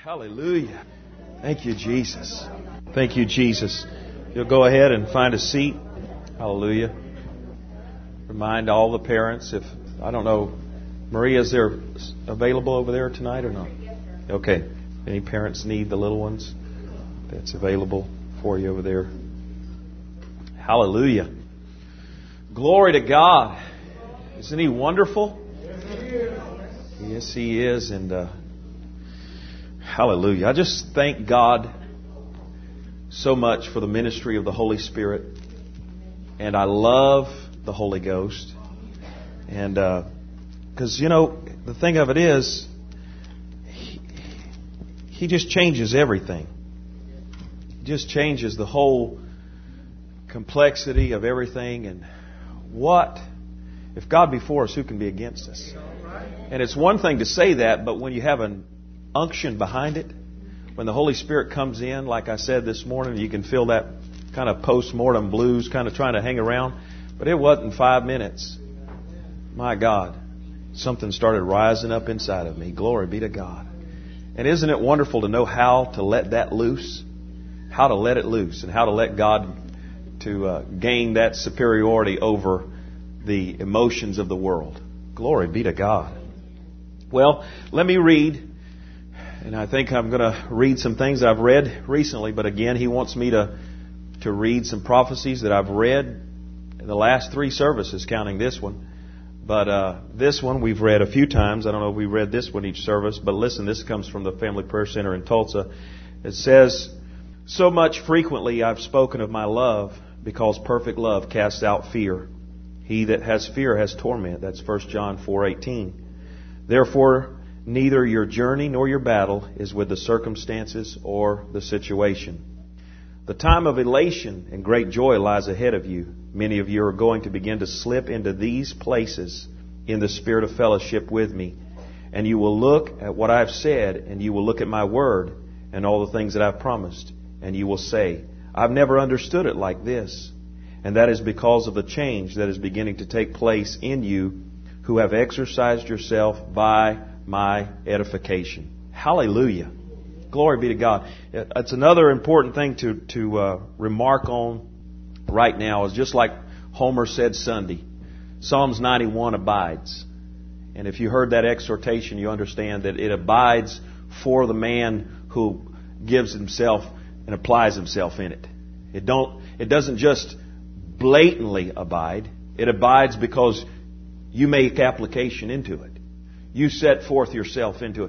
Hallelujah. Thank you, Jesus. Thank you, Jesus. You'll go ahead and find a seat. Hallelujah. Remind all the parents, if, I don't know, Maria, is there available over there tonight or not? Okay. Any parents need the little ones? That's available for you over there. Hallelujah. Glory to God. Isn't He wonderful? Yes, He is. And hallelujah. I just thank God so much for the ministry of the Holy Spirit. And I love the Holy Ghost. And because, you know, the thing of it is, He just changes everything. He just changes the whole complexity of everything. And what, if God be for us, who can be against us? And it's one thing to say that, but when you have an unction behind it, when the Holy Spirit comes in, like I said this morning, you can feel that kind of post-mortem blues kind of trying to hang around. But it wasn't 5 minutes. My God, something started rising up inside of me. Glory be to God. And isn't it wonderful to know how to let that loose? How to let it loose and how to let God to gain that superiority over the emotions of the world. Glory be to God. Well, let me read. And I think I'm going to read some things I've read recently. But again, He wants me to read some prophecies that I've read in the last 3 services, counting this one. But this one we've read a few times. I don't know if we read this one each service. But listen, this comes from the Family Prayer Center in Tulsa. It says, "So much frequently I've spoken of my love, because perfect love casts out fear. He that has fear has torment." That's 1 John 4:18. "Therefore, neither your journey nor your battle is with the circumstances or the situation. The time of elation and great joy lies ahead of you. Many of you are going to begin to slip into these places in the spirit of fellowship with me. And you will look at what I've said, and you will look at my word and all the things that I've promised. And you will say, I've never understood it like this. And that is because of the change that is beginning to take place in you who have exercised yourself by my edification." Hallelujah. Glory be to God. It's another important thing to remark on right now, is just like Homer said Sunday. Psalms 91 abides. And if you heard that exhortation, you understand that it abides for the man who gives himself and applies himself in it. It doesn't just blatantly abide. It abides because you make application into it. You set forth yourself into it.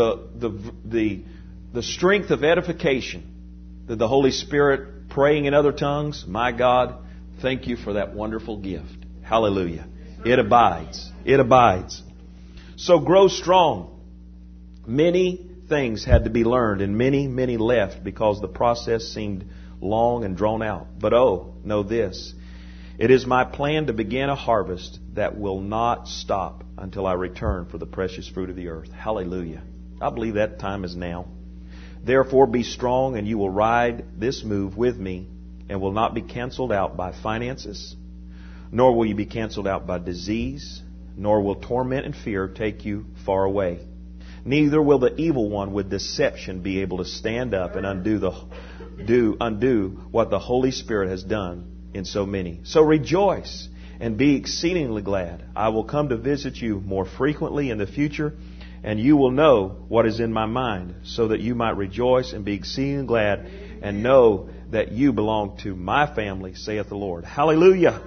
The strength of edification, that the Holy Spirit praying in other tongues, my God, thank you for that wonderful gift. Hallelujah. It abides. It abides. So grow strong. Many things had to be learned, and many left because the process seemed long and drawn out. But know this. It is my plan to begin a harvest that will not stop until I return for the precious fruit of the earth. Hallelujah. I believe that time is now. Therefore, be strong, and you will ride this move with me, and will not be canceled out by finances, nor will you be canceled out by disease, nor will torment and fear take you far away. Neither will the evil one with deception be able to stand up and undo what the Holy Spirit has done in so many. So rejoice and be exceedingly glad. I will come to visit you more frequently in the future, and you will know what is in my mind, so that you might rejoice and be exceedingly glad, and know that you belong to my family, saith the Lord. Hallelujah.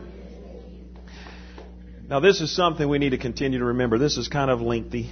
Now this is something we need to continue to remember. This is kind of lengthy.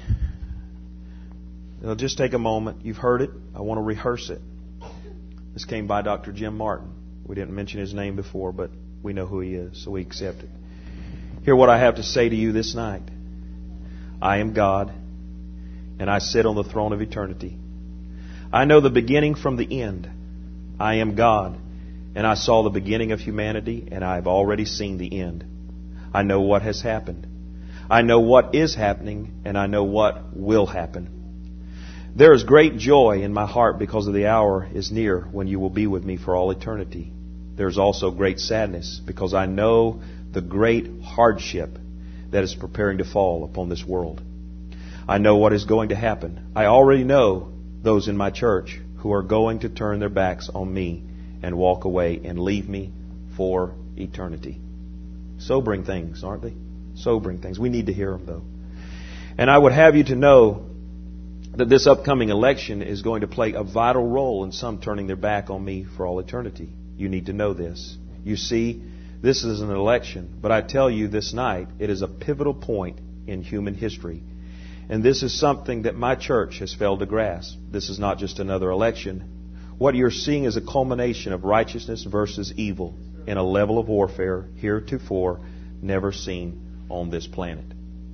Just take a moment. You've heard it. I want to rehearse it. This came by Dr. Jim Martin. We didn't mention his name before, but we know who he is, so we accept it. Hear what I have to say to you this night. I am God, and I sit on the throne of eternity. I know the beginning from the end. I am God, and I saw the beginning of humanity, and I have already seen the end. I know what has happened. I know what is happening, and I know what will happen. There is great joy in my heart because of the hour is near when you will be with me for all eternity. There is also great sadness because I know the great hardship that is preparing to fall upon this world. I know what is going to happen. I already know those in my church who are going to turn their backs on me and walk away and leave me for eternity. Sobering things, aren't they? Sobering things. We need to hear them, though. And I would have you to know that this upcoming election is going to play a vital role in some turning their back on me for all eternity. You need to know this. You see, this is an election, but I tell you this night, it is a pivotal point in human history. And this is something that my church has failed to grasp. This is not just another election. What you're seeing is a culmination of righteousness versus evil in a level of warfare heretofore never seen on this planet.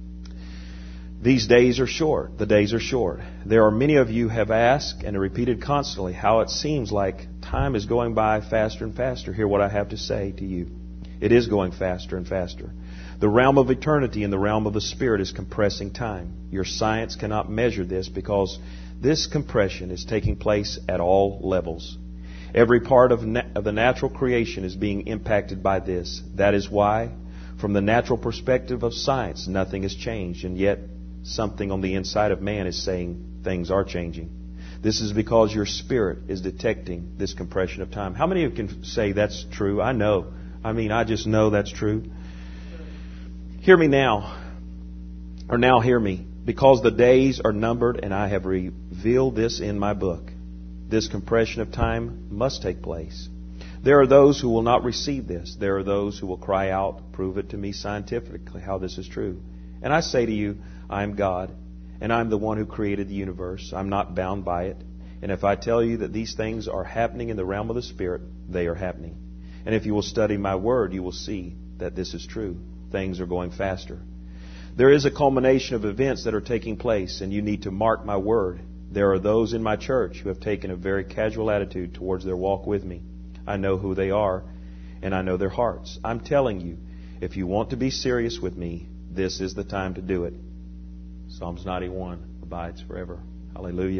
These days are short. The days are short. There are many of you have asked and repeated constantly how it seems like time is going by faster and faster. Hear what I have to say to you. It is going faster and faster. The realm of eternity and the realm of the Spirit is compressing time. Your science cannot measure this because this compression is taking place at all levels. Every part of the natural creation is being impacted by this. That is why, from the natural perspective of science, nothing has changed, and yet something on the inside of man is saying things are changing. This is because your spirit is detecting this compression of time. How many of you can say that's true? I know. I just know that's true. Hear me now, or now hear me, because the days are numbered and I have revealed this in my book. This compression of time must take place. There are those who will not receive this. There are those who will cry out, prove it to me scientifically how this is true. And I say to you, I am God, and I'm the one who created the universe. I'm not bound by it. And if I tell you that these things are happening in the realm of the Spirit, they are happening. And if you will study my word, you will see that this is true. Things are going faster. There is a culmination of events that are taking place, and you need to mark my word. There are those in my church who have taken a very casual attitude towards their walk with me. I know who they are, and I know their hearts. I'm telling you, if you want to be serious with me, this is the time to do it. Psalms 91 abides forever. Hallelujah.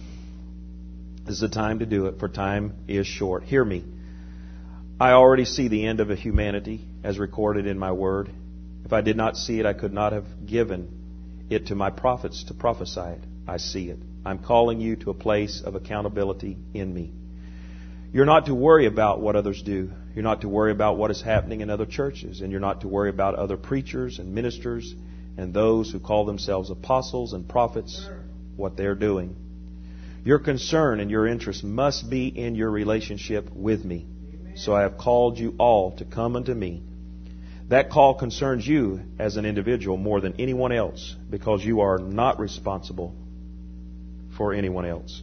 This is the time to do it, for time is short. Hear me. I already see the end of a humanity as recorded in my word. If I did not see it, I could not have given it to my prophets to prophesy it. I see it. I'm calling you to a place of accountability in me. You're not to worry about what others do. You're not to worry about what is happening in other churches. And you're not to worry about other preachers and ministers and those who call themselves apostles and prophets, what they're doing. Your concern and your interest must be in your relationship with me. So I have called you all to come unto me. That call concerns you as an individual more than anyone else, because you are not responsible for anyone else.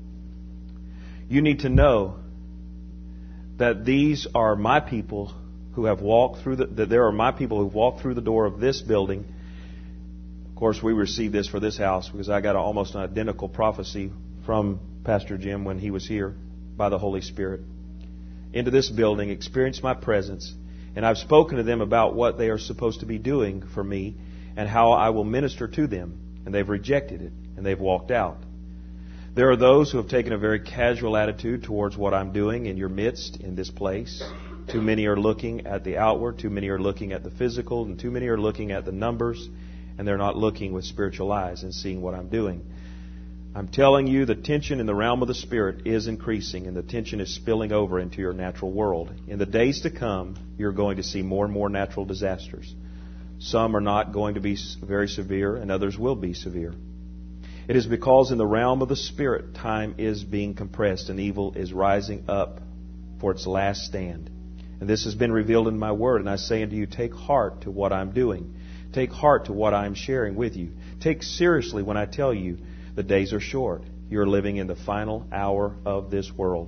You need to know that these are my people who have walked through that there are my people who've walked through the door of this building. Of course, we received this for this house because I got almost an identical prophecy from Pastor Jim when he was here by the Holy Spirit. Into this building, experienced my presence, and I've spoken to them about what they are supposed to be doing for me and how I will minister to them, and they've rejected it, and they've walked out. There are those who have taken a very casual attitude towards what I'm doing in your midst in this place. Too many are looking at the outward, too many are looking at the physical, and too many are looking at the numbers, and they're not looking with spiritual eyes and seeing what I'm doing. I'm telling you, the tension in the realm of the Spirit is increasing, and the tension is spilling over into your natural world. In the days to come, you're going to see more and more natural disasters. Some are not going to be very severe, and others will be severe. It is because in the realm of the Spirit, time is being compressed, and evil is rising up for its last stand. And this has been revealed in my word, and I say unto you, take heart to what I'm doing. Take heart to what I'm sharing with you. Take seriously when I tell you, the days are short. You're living in the final hour of this world.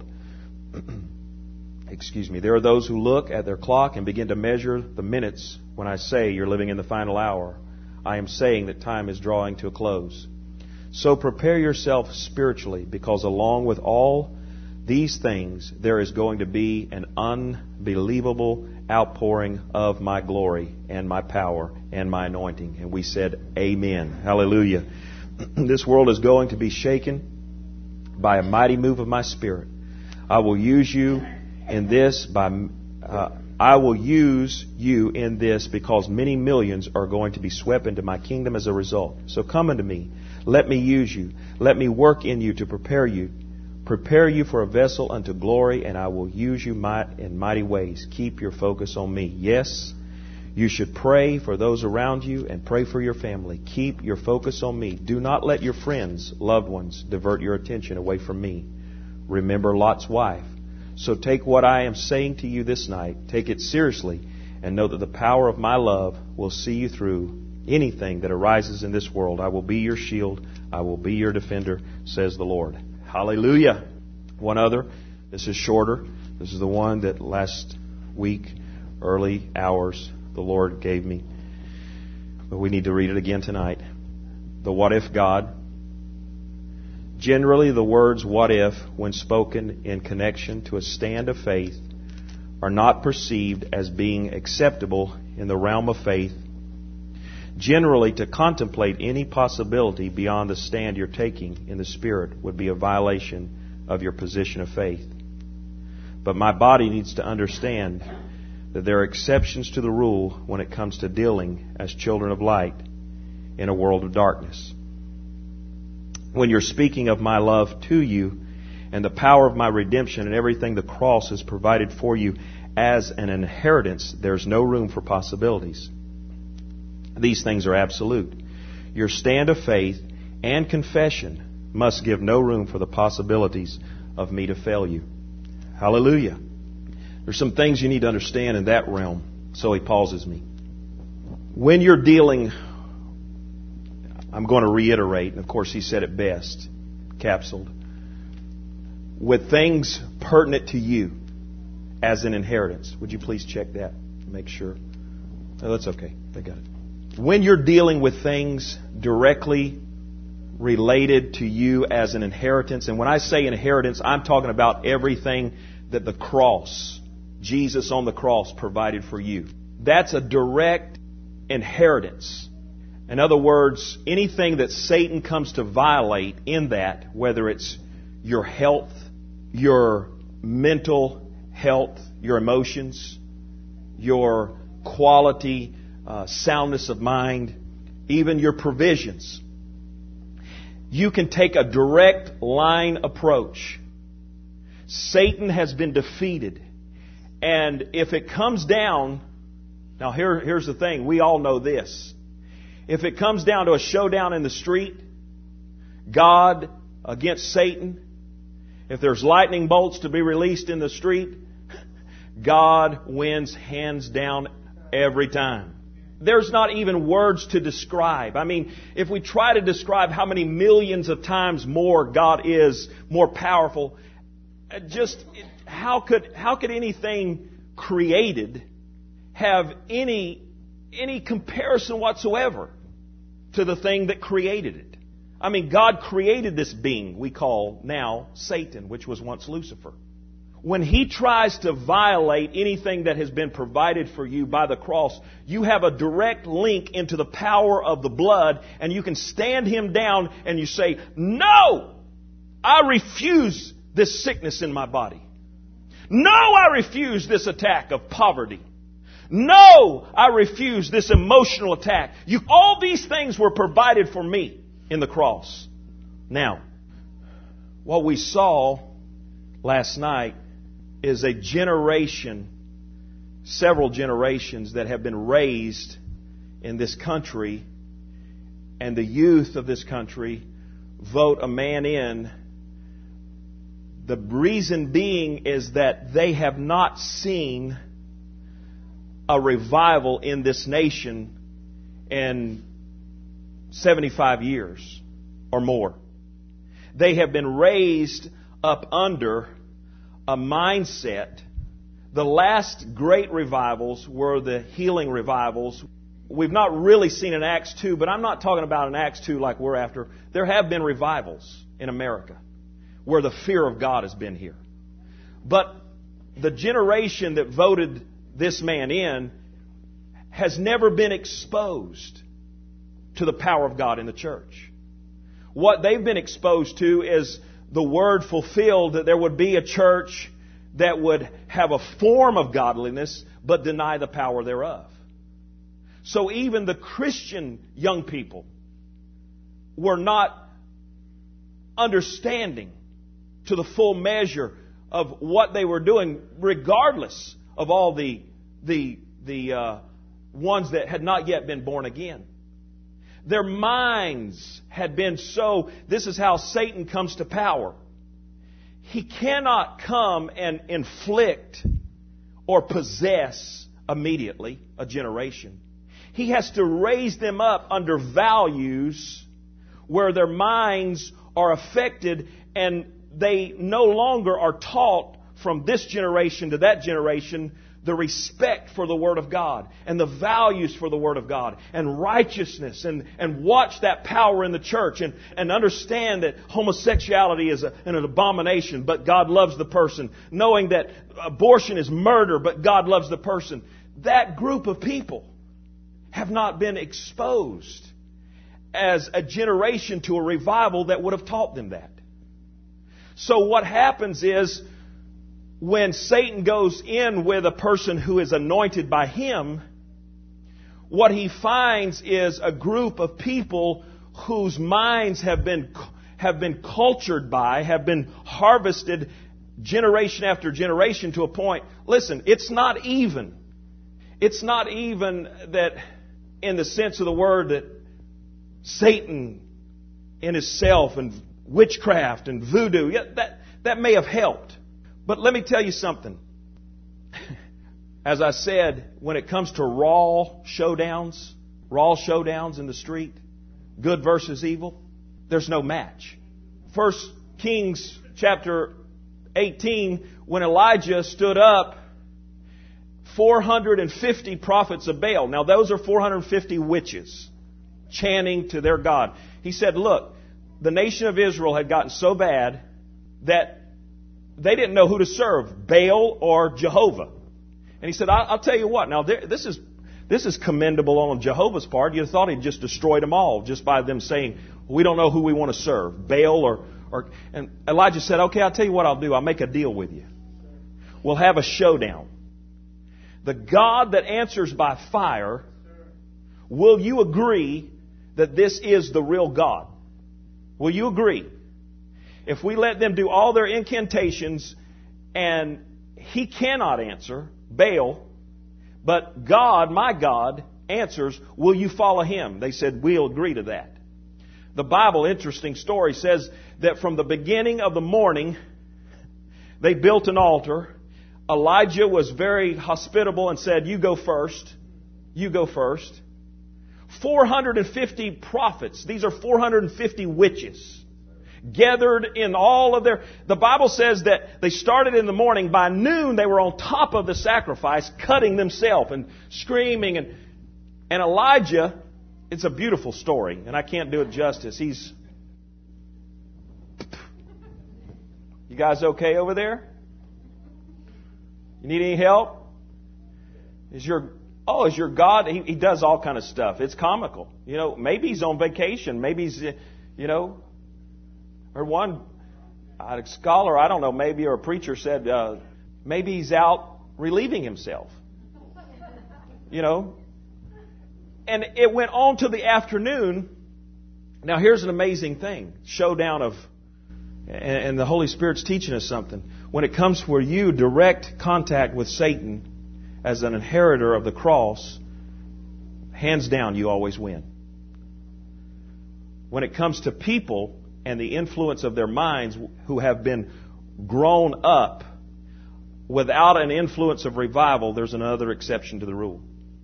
Excuse me. There are those who look at their clock and begin to measure the minutes when I say you're living in the final hour. I am saying that time is drawing to a close. So prepare yourself spiritually, because along with all these things, there is going to be an unbelievable outpouring of my glory and my power and my anointing. And we said, Amen. Hallelujah. This world is going to be shaken by a mighty move of my Spirit. I will use you in this because many millions are going to be swept into my kingdom as a result. So come unto me. Let me use you. Let me work in you to prepare you. Prepare you for a vessel unto glory, and I will use you in mighty ways. Keep your focus on me. Yes, you should pray for those around you and pray for your family. Keep your focus on me. Do not let your friends, loved ones, divert your attention away from me. Remember Lot's wife. So take what I am saying to you this night, take it seriously, and know that the power of my love will see you through anything that arises in this world. I will be your shield. I will be your defender, says the Lord. Hallelujah. One other. This is shorter. This is the one that last week, early hours, the Lord gave me. But we need to read it again tonight. The what if God. Generally, the words what if, when spoken in connection to a stand of faith, are not perceived as being acceptable in the realm of faith. Generally, to contemplate any possibility beyond the stand you're taking in the Spirit would be a violation of your position of faith. But my body needs to understand that there are exceptions to the rule when it comes to dealing as children of light in a world of darkness. When you're speaking of my love to you and the power of my redemption and everything the cross has provided for you as an inheritance, there's no room for possibilities. These things are absolute. Your stand of faith and confession must give no room for the possibilities of me to fail you. Hallelujah. There's some things you need to understand in that realm. So he pauses me. When you're dealing, I'm going to reiterate, and of course he said it best, capsuled, with things pertinent to you as an inheritance. Would you please check that? Make sure. Oh, that's okay. They got it. When you're dealing with things directly related to you as an inheritance, and when I say inheritance, I'm talking about everything that the cross, Jesus on the cross, provided for you. That's a direct inheritance. In other words, anything that Satan comes to violate in that, whether it's your health, your mental health, your emotions, your quality, soundness of mind, even your provisions, you can take a direct line approach. Satan has been defeated. And if it comes down, now here's the thing, we all know this. If it comes down to a showdown in the street, God against Satan, if there's lightning bolts to be released in the street, God wins hands down every time. There's not even words to describe. I mean, if we try to describe how many millions of times more God is, more powerful, how could anything created have any comparison whatsoever to the thing that created it? I mean, God created this being we call now Satan, which was once Lucifer. When he tries to violate anything that has been provided for you by the cross, you have a direct link into the power of the blood, and you can stand him down and you say, "No! I refuse this sickness in my body. No, I refuse this attack of poverty. No, I refuse this emotional attack. All these things were provided for me in the cross." Now, what we saw last night is a generation, several generations that have been raised in this country, and the youth of this country vote a man in. The reason being is that they have not seen a revival in this nation in 75 years or more. They have been raised up under a mindset. The last great revivals were the healing revivals. We've not really seen an Acts 2, but I'm not talking about an Acts 2 like we're after. There have been revivals in America where the fear of God has been here. But the generation that voted this man in has never been exposed to the power of God in the church. What they've been exposed to is the word fulfilled, that there would be a church that would have a form of godliness but deny the power thereof. So even the Christian young people were not understanding to the full measure of what they were doing, regardless of all the ones that had not yet been born again. Their minds had been so... This is how Satan comes to power. He cannot come and inflict or possess immediately a generation. He has to raise them up under values where their minds are affected and they no longer are taught from this generation to that generation the respect for the Word of God and the values for the Word of God and righteousness and watch that power in the church and understand that homosexuality is an abomination, but God loves the person. Knowing that abortion is murder, but God loves the person. That group of people have not been exposed as a generation to a revival that would have taught them that. So what happens is, when Satan goes in with a person who is anointed by him, what he finds is a group of people whose minds have been cultured by, have been harvested generation after generation to a point. Listen, it's not even. It's not even that in the sense of the word that Satan in himself and witchcraft and voodoo, that may have helped. But let me tell you something. As I said, when it comes to raw showdowns in the street, good versus evil, there's no match. 1 Kings chapter 18, when Elijah stood up, 450 prophets of Baal. Now those are 450 witches chanting to their God. He said, look, the nation of Israel had gotten so bad that they didn't know who to serve, Baal or Jehovah. And he said, I'll tell you what. Now, this is commendable on Jehovah's part. You'd have thought he'd just destroyed them all just by them saying, we don't know who we want to serve, Baal or... And Elijah said, okay, I'll tell you what I'll do. I'll make a deal with you. We'll have a showdown. The God that answers by fire, will you agree that this is the real God? Will you agree? If we let them do all their incantations and he cannot answer, Baal, but God, my God, answers, will you follow him? They said, we'll agree to that. The Bible, interesting story, says that from the beginning of the morning, they built an altar. Elijah was very hospitable and said, you go first. You go first. 450 prophets. These are 450 witches. Gathered in all of their... The Bible says that they started in the morning. By noon, they were on top of the sacrifice, cutting themselves and screaming. And Elijah, it's a beautiful story, and I can't do it justice. He's... You guys okay over there? You need any help? Is your God... He does all kind of stuff. It's comical. You know, maybe he's on vacation. Maybe he's, or one scholar, I don't know, maybe, or a preacher said, maybe he's out relieving himself. And it went on to the afternoon. Now here's an amazing thing. Showdown of, and the Holy Spirit's teaching us something. When it comes where you direct contact with Satan as an inheritor of the cross, hands down, you always win. When it comes to people and the influence of their minds who have been grown up without an influence of revival, there's another exception to the rule.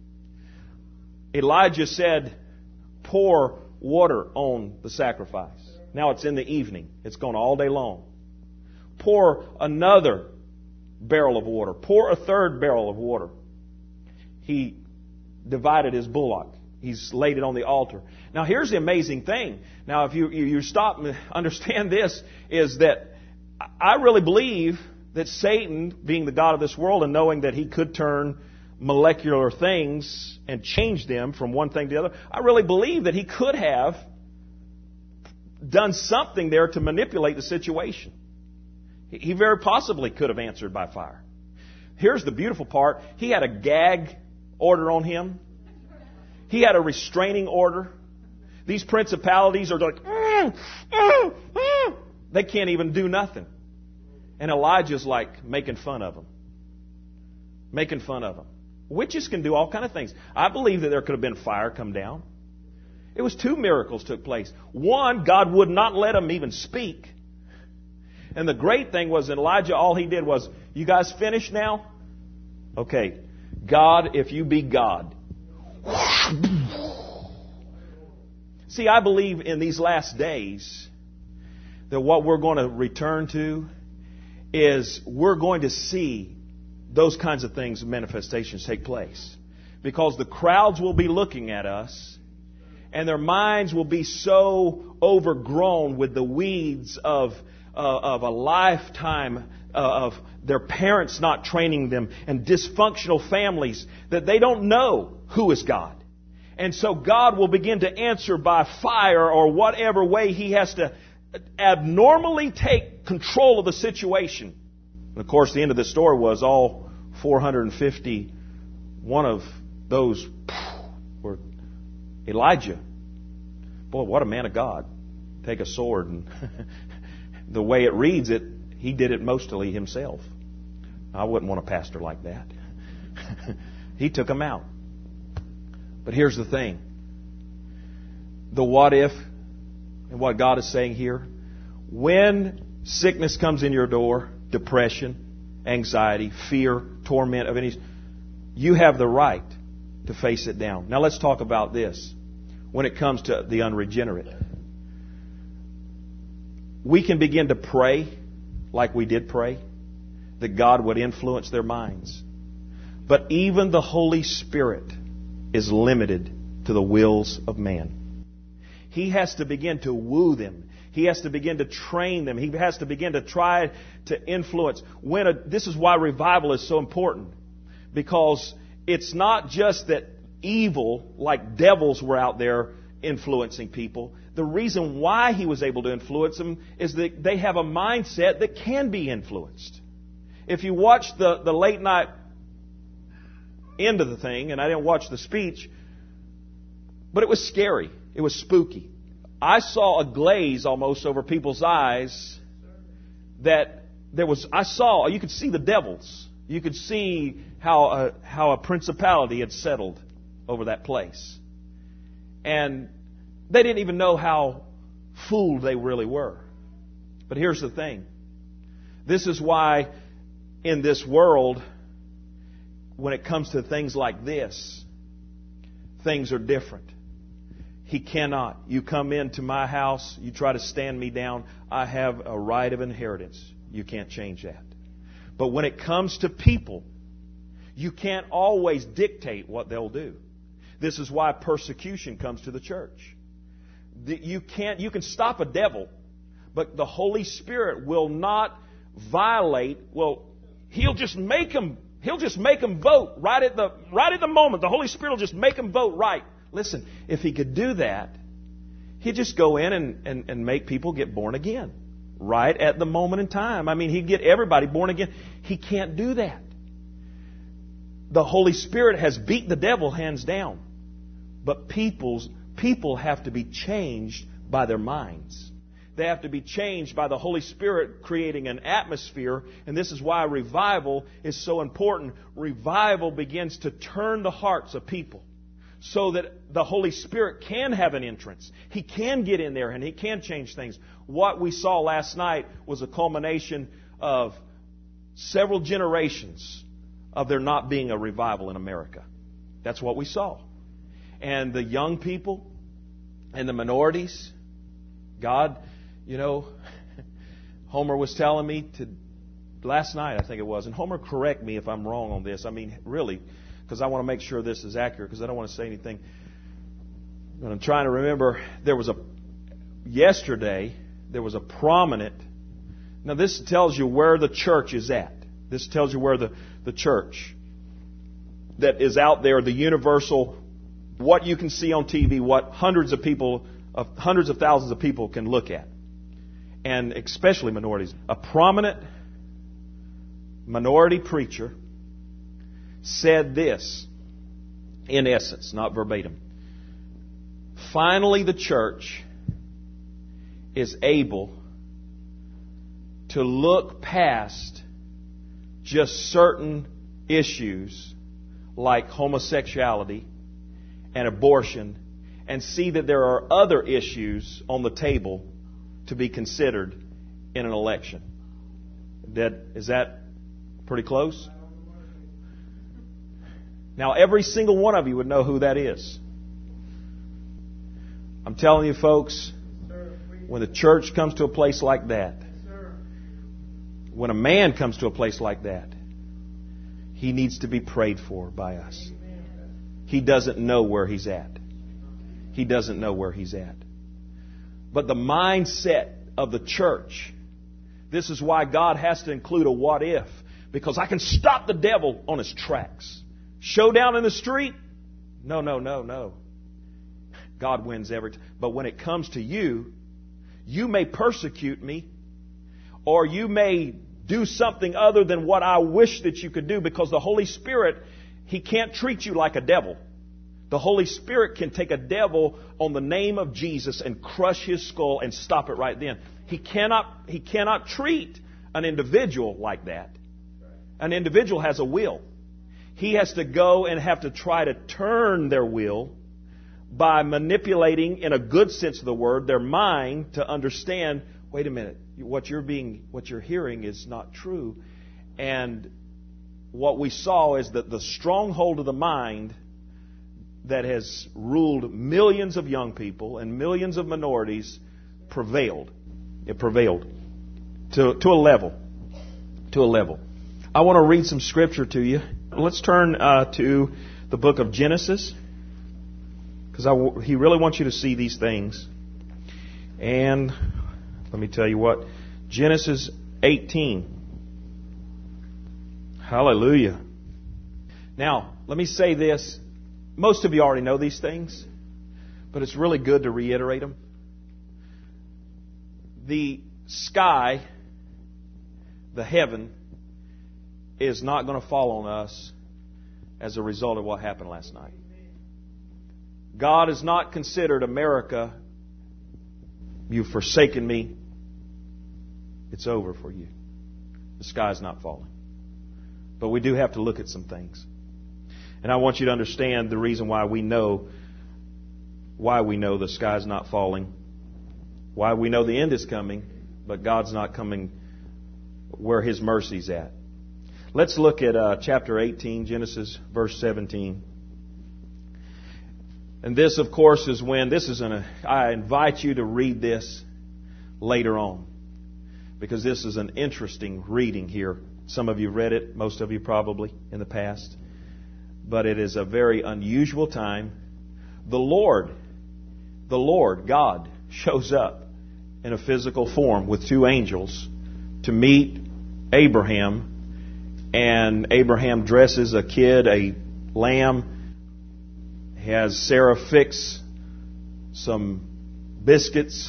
Elijah said, pour water on the sacrifice. Now it's in the evening. It's gone all day long. Pour another barrel of water. Pour a third barrel of water. He divided his bullock. He's laid it on the altar. Now here's the amazing thing. Now if you stop and understand this, is that I really believe that Satan, being the god of this world and knowing that he could turn molecular things and change them from one thing to the other, I really believe that he could have done something there to manipulate the situation. He very possibly could have answered by fire. Here's the beautiful part. He had a gag order on him. He had a restraining order. These principalities are like, they can't even do nothing. And Elijah's like making fun of them. Making fun of them. Witches can do all kind of things. I believe that there could have been fire come down. It was 2 miracles took place. One, God would not let them even speak. And the great thing was Elijah, all he did was, you guys finished now? Okay. God, if you be God. See, I believe in these last days that what we're going to return to is we're going to see those kinds of things, manifestations take place. Because the crowds will be looking at us and their minds will be so overgrown with the weeds of a lifetime of their parents not training them and dysfunctional families that they don't know who is God. And so God will begin to answer by fire or whatever way He has to abnormally take control of the situation. And of course, the end of the story was all 451 of those were Elijah. Boy, what a man of God. Take a sword and the way it reads it, he did it mostly himself. I wouldn't want a pastor like that. He took them out. But here's the thing. The what if and what God is saying here. When sickness comes in your door, depression, anxiety, fear, torment of any, you have the right to face it down. Now let's talk about this. When it comes to the unregenerate, we can begin to pray like we did pray, that God would influence their minds. But even the Holy Spirit is limited to the wills of man. He has to begin to woo them. He has to begin to train them. He has to begin to try to influence. This is why revival is so important. Because it's not just that evil, like devils, were out there influencing people. The reason why he was able to influence them is that they have a mindset that can be influenced. If you watch the late night end of the thing, and I didn't watch the speech, but it was scary. It was spooky. I saw a glaze almost over people's eyes that you could see the devils. You could see how a principality had settled over that place. And they didn't even know how fooled they really were. But here's the thing. This is why in this world, when it comes to things like this, things are different. He cannot. You come into my house, you try to stand me down, I have a right of inheritance. You can't change that. But when it comes to people, you can't always dictate what they'll do. This is why persecution comes to the church. You can stop a devil, but the Holy Spirit will not violate. Well, He'll just make them vote right at the moment. The Holy Spirit will just make them vote right. Listen, if He could do that, He'd just go in and make people get born again right at the moment in time. I mean, He'd get everybody born again. He can't do that. The Holy Spirit has beat the devil hands down. But people have to be changed by their minds. They have to be changed by the Holy Spirit creating an atmosphere. And this is why revival is so important. Revival begins to turn the hearts of people so that the Holy Spirit can have an entrance. He can get in there and He can change things. What we saw last night was a culmination of several generations of there not being a revival in America. That's what we saw. And the young people and the minorities, God, Homer was telling me last night, I think it was, and Homer, correct me if I'm wrong on this. I mean, really, because I want to make sure this is accurate, because I don't want to say anything. But I'm trying to remember, yesterday, there was a prominent, now this tells you where the church is at. This tells you where the church that is out there, the universal, what you can see on TV, what hundreds of thousands of people can look at. And especially minorities. A prominent minority preacher said this, in essence, not verbatim. finally the church is able to look past just certain issues like homosexuality and abortion and see that there are other issues on the table to be considered in an election. Is that pretty close? Now, every single one of you would know who that is. I'm telling you, folks, when the church comes to a place like that, when a man comes to a place like that, he needs to be prayed for by us. He doesn't know where he's at. He doesn't know where he's at. But the mindset of the church, this is why God has to include a what if. Because I can stop the devil on his tracks. Showdown in the street? No. God wins every time. But when it comes to you, you may persecute me, or you may do something other than what I wish that you could do, because the Holy Spirit, He can't treat you like a devil. The Holy Spirit can take a devil on the name of Jesus and crush his skull and stop it right then. He cannot treat an individual like that. An individual has a will. He has to go and have to try to turn their will by manipulating, in a good sense of the word, their mind to understand, wait a minute, what you're hearing is not true. And what we saw is that the stronghold of the mind that has ruled millions of young people and millions of minorities prevailed. It prevailed to a level. To a level. I want to read some scripture to you. Let's turn to the book of Genesis, because he really wants you to see these things. And let me tell you what. Genesis 18. Hallelujah. Now, let me say this. Most of you already know these things, but it's really good to reiterate them. The sky, the heaven, is not going to fall on us as a result of what happened last night. God has not considered America, you've forsaken me, it's over for you. The sky's not falling. But we do have to look at some things. And I want you to understand the reason why we know the sky's not falling, why we know the end is coming, but God's not coming where His mercy's at. Let's look at chapter 18, Genesis, verse 17. And this, of course, is when I invite you to read this later on, because this is an interesting reading here. Some of you read it, most of you probably in the past. But it is a very unusual time. The Lord, God, shows up in a physical form with two angels to meet Abraham. And Abraham dresses a kid, a lamb. He has Sarah fix some biscuits.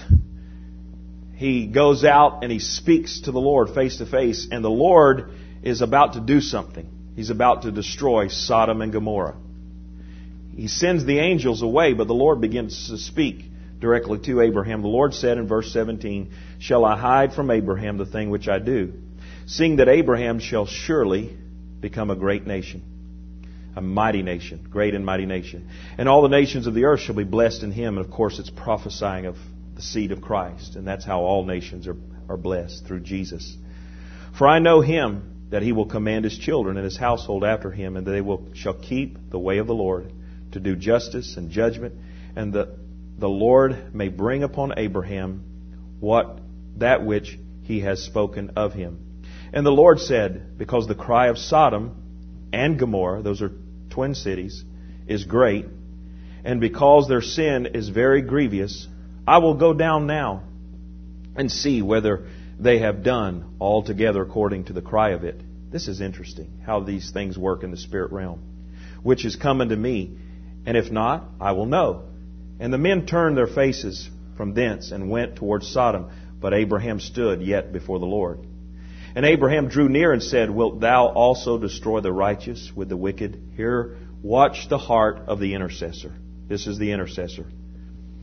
He goes out and he speaks to the Lord face to face. And the Lord is about to do something. He's about to destroy Sodom and Gomorrah. He sends the angels away, but the Lord begins to speak directly to Abraham. The Lord said in verse 17, "Shall I hide from Abraham the thing which I do? Seeing that Abraham shall surely become a great nation, a mighty nation, great and mighty nation. And all the nations of the earth shall be blessed in him." And of course, it's prophesying of the seed of Christ. And that's how all nations are blessed, through Jesus. "For I know him, that he will command his children and his household after him, and they shall keep the way of the Lord, to do justice and judgment, and the Lord may bring upon Abraham that which he has spoken of him. And the Lord said, because the cry of Sodom and Gomorrah," those are twin cities, "is great, and because their sin is very grievous, I will go down now and see whether they have done altogether according to the cry of it." This is interesting, how these things work in the spirit realm. "Which is come unto me, and if not, I will know." And the men turned their faces from thence and went towards Sodom, but Abraham stood yet before the Lord. And Abraham drew near and said, "Wilt thou also destroy the righteous with the wicked?" Here, watch the heart of the intercessor. This is the intercessor.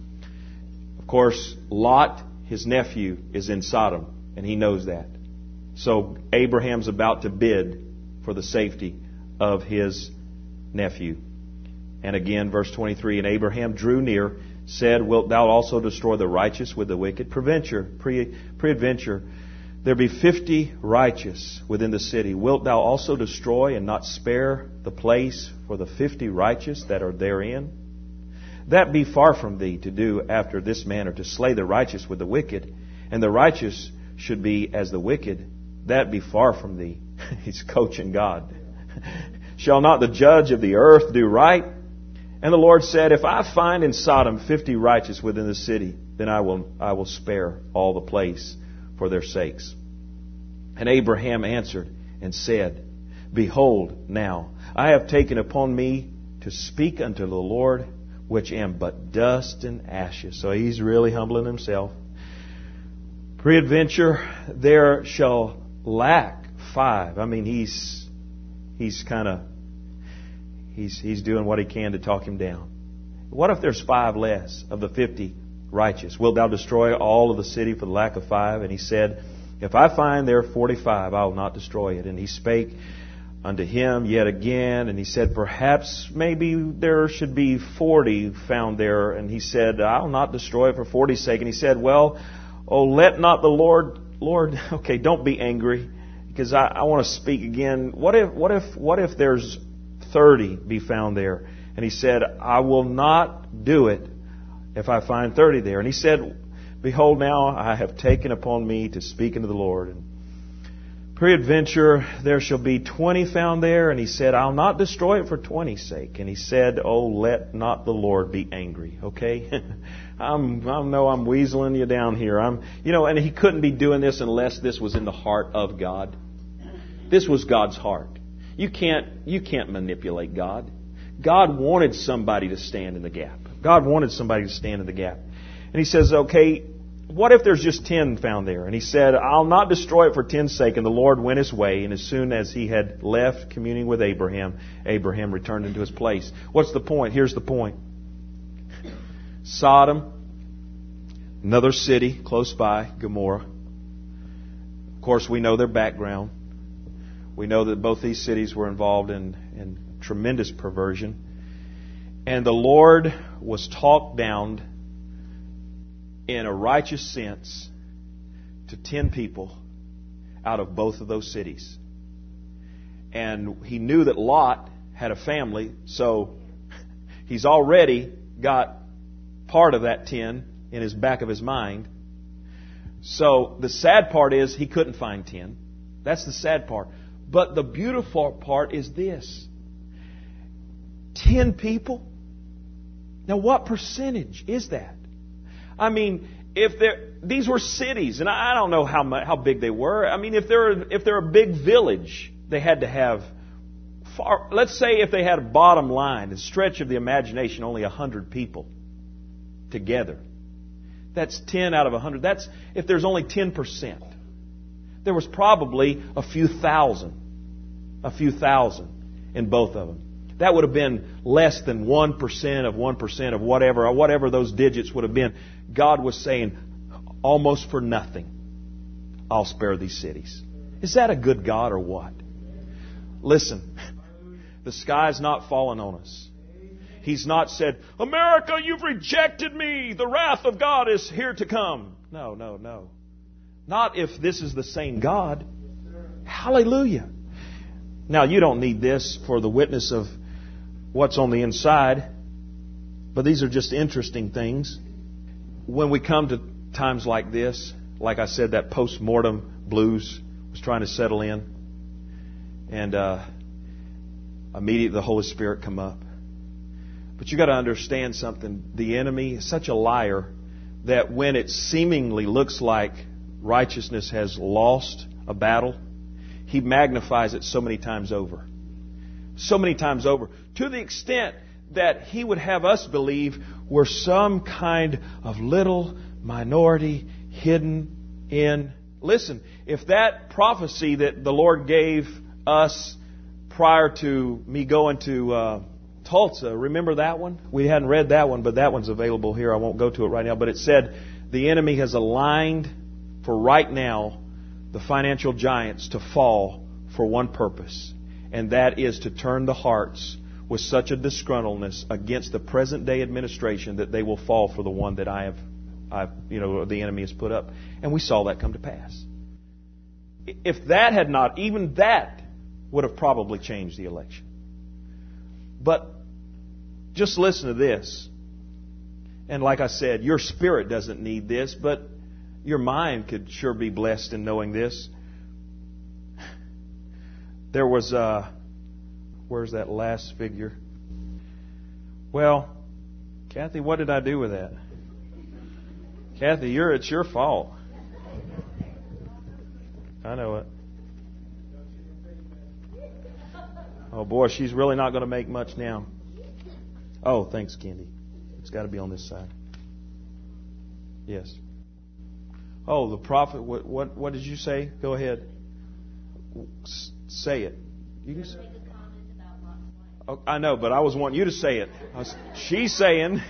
course, Lot, his nephew, is in Sodom, and he knows that. So Abraham's about to bid for the safety of his nephew. And again, verse 23, and Abraham drew near, said, wilt thou also destroy the righteous with the wicked? Peradventure, there be 50 righteous within the city. Wilt thou also destroy and not spare the place for the 50 righteous that are therein? That be far from thee to do after this manner, to slay the righteous with the wicked, and the righteous should be as the wicked. That be far from thee. He's coaching God. Shall not the judge of the earth do right? And the Lord said, if I find in Sodom 50 righteous within the city, then I will spare all the place for their sakes. And Abraham answered and said, behold, now I have taken upon me to speak unto the Lord, which am but dust and ashes. So he's really humbling himself. Peradventure there shall lack 5. I mean, he's doing what he can to talk him down. What if there's 5 less of the 50 righteous? Wilt thou destroy all of the city for the lack of 5? And he said, if I find there 45, I will not destroy it. And he spake unto him yet again, and he said, perhaps maybe there should be 40 found there. And he said, I'll not destroy it for 40's sake. And he said, well, let not the Lord, okay, don't be angry, because I want to speak again. What if there's 30 be found there? And he said, I will not do it if I find 30 there. And he said, behold, now I have taken upon me to speak unto the Lord. And peradventure there shall be 20 found there. And he said, I'll not destroy it for 20's sake. And he said, let not the Lord be angry. Okay? I know I'm weaseling you down here. And he couldn't be doing this unless this was in the heart of God. This was God's heart. You can't manipulate God. God wanted somebody to stand in the gap. God wanted somebody to stand in the gap. And he says, okay, what if there's just 10 found there? And he said, I'll not destroy it for 10's sake. And the Lord went his way. And as soon as he had left communing with Abraham, Abraham returned into his place. What's the point? Here's the point. Sodom, another city close by, Gomorrah. Of course, we know their background. We know that both these cities were involved in tremendous perversion. And the Lord was talked down in a righteous sense to 10 people out of both of those cities. And he knew that Lot had a family, so he's already got part of that 10 in his back of his mind. So the sad part is he couldn't find 10. That's the sad part. But the beautiful part is this. 10 people? Now what percentage is that? I mean, these were cities, and I don't know how big they were. I mean, if they're a big village, they had to have let's say if they had a bottom line, a stretch of the imagination, only 100 people together. That's 10 out of 100. That's if there's only 10%. There was probably a few thousand in both of them. That would have been less than 1% of 1% of whatever those digits would have been. God was saying, almost for nothing, I'll spare these cities. Is that a good God or what? Listen, the sky's not fallen on us. He's not said, America, you've rejected me. The wrath of God is here to come. No. Not if this is the same God. Hallelujah. Now, you don't need this for the witness of what's on the inside, but these are just interesting things. When we come to times like this, like I said, that post-mortem blues was trying to settle in, and immediately the Holy Spirit come up. But you got to understand something. The enemy is such a liar that when it seemingly looks like righteousness has lost a battle, he magnifies it so many times over. So many times over. To the extent that he would have us believe we're some kind of little minority hidden in. Listen, if that prophecy that the Lord gave us prior to me going to Tulsa, remember that one? We hadn't read that one, but that one's available here. I won't go to it right now. But it said the enemy has aligned for right now the financial giants to fall for one purpose, and that is to turn the hearts with such a disgruntledness against the present day administration that they will fall for the one that the enemy has put up. And we saw that come to pass. If that had not, even that would have probably changed the election. But just listen to this. And like I said, your spirit doesn't need this, but your mind could sure be blessed in knowing this. There was, where's that last figure? Well, Kathy, what did I do with that? Kathy, it's your fault. I know it. Oh boy, she's really not going to make much now. Oh, thanks, Candy. It's got to be on this side. Yes. Oh, the prophet. What did you say? Go ahead. Say it. You can say. Oh, I know, but I was wanting you to say it. She's saying.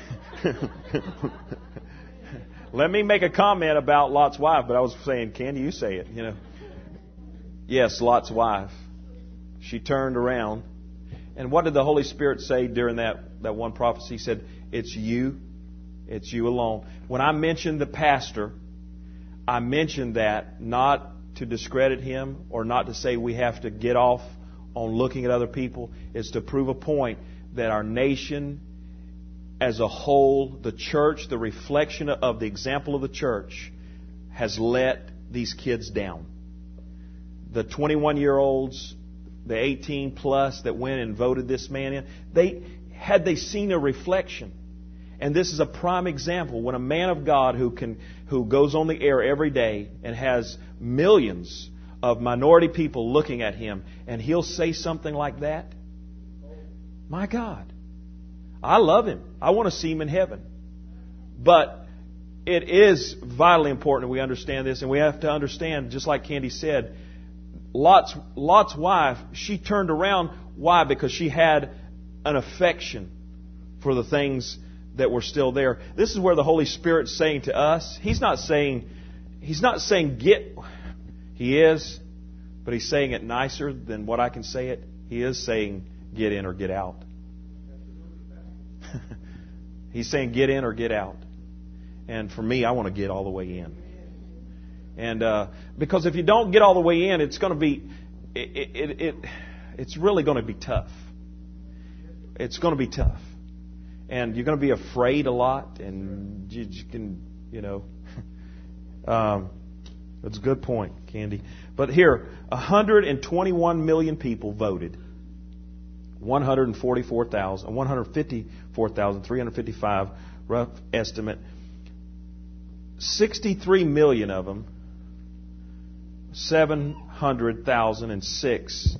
Let me make a comment about Lot's wife, but I was saying, Candy, you say it. Yes, Lot's wife. She turned around. And what did the Holy Spirit say during that one prophecy? He said, it's you alone. When I mentioned the pastor, I mentioned that not to discredit him or not to say we have to get off on looking at other people. It's to prove a point that our nation as a whole, the church, the reflection of the example of the church, has let these kids down. The 21-year-olds, the 18 plus that went and voted this man in, had they seen a reflection. And this is a prime example when a man of God who goes on the air every day and has millions of minority people looking at him, and he'll say something like that. My God, I love him. I want to see him in heaven. But it is vitally important that we understand this, and we have to understand, just like Candy said, Lot's wife, she turned around. Why? Because she had an affection for the things that were still there. This is where the Holy Spirit's saying to us, He's not saying get. He is, but He's saying it nicer than what I can say it. He is saying get in or get out. He's saying get in or get out. And for me, I want to get all the way in. And because if you don't get all the way in, it's going to be it's really going to be tough. It's going to be tough, and you're going to be afraid a lot, and you can that's a good point, Candy. But here, 121 million people voted. 154,355 rough estimate. 63 million of them, 700,006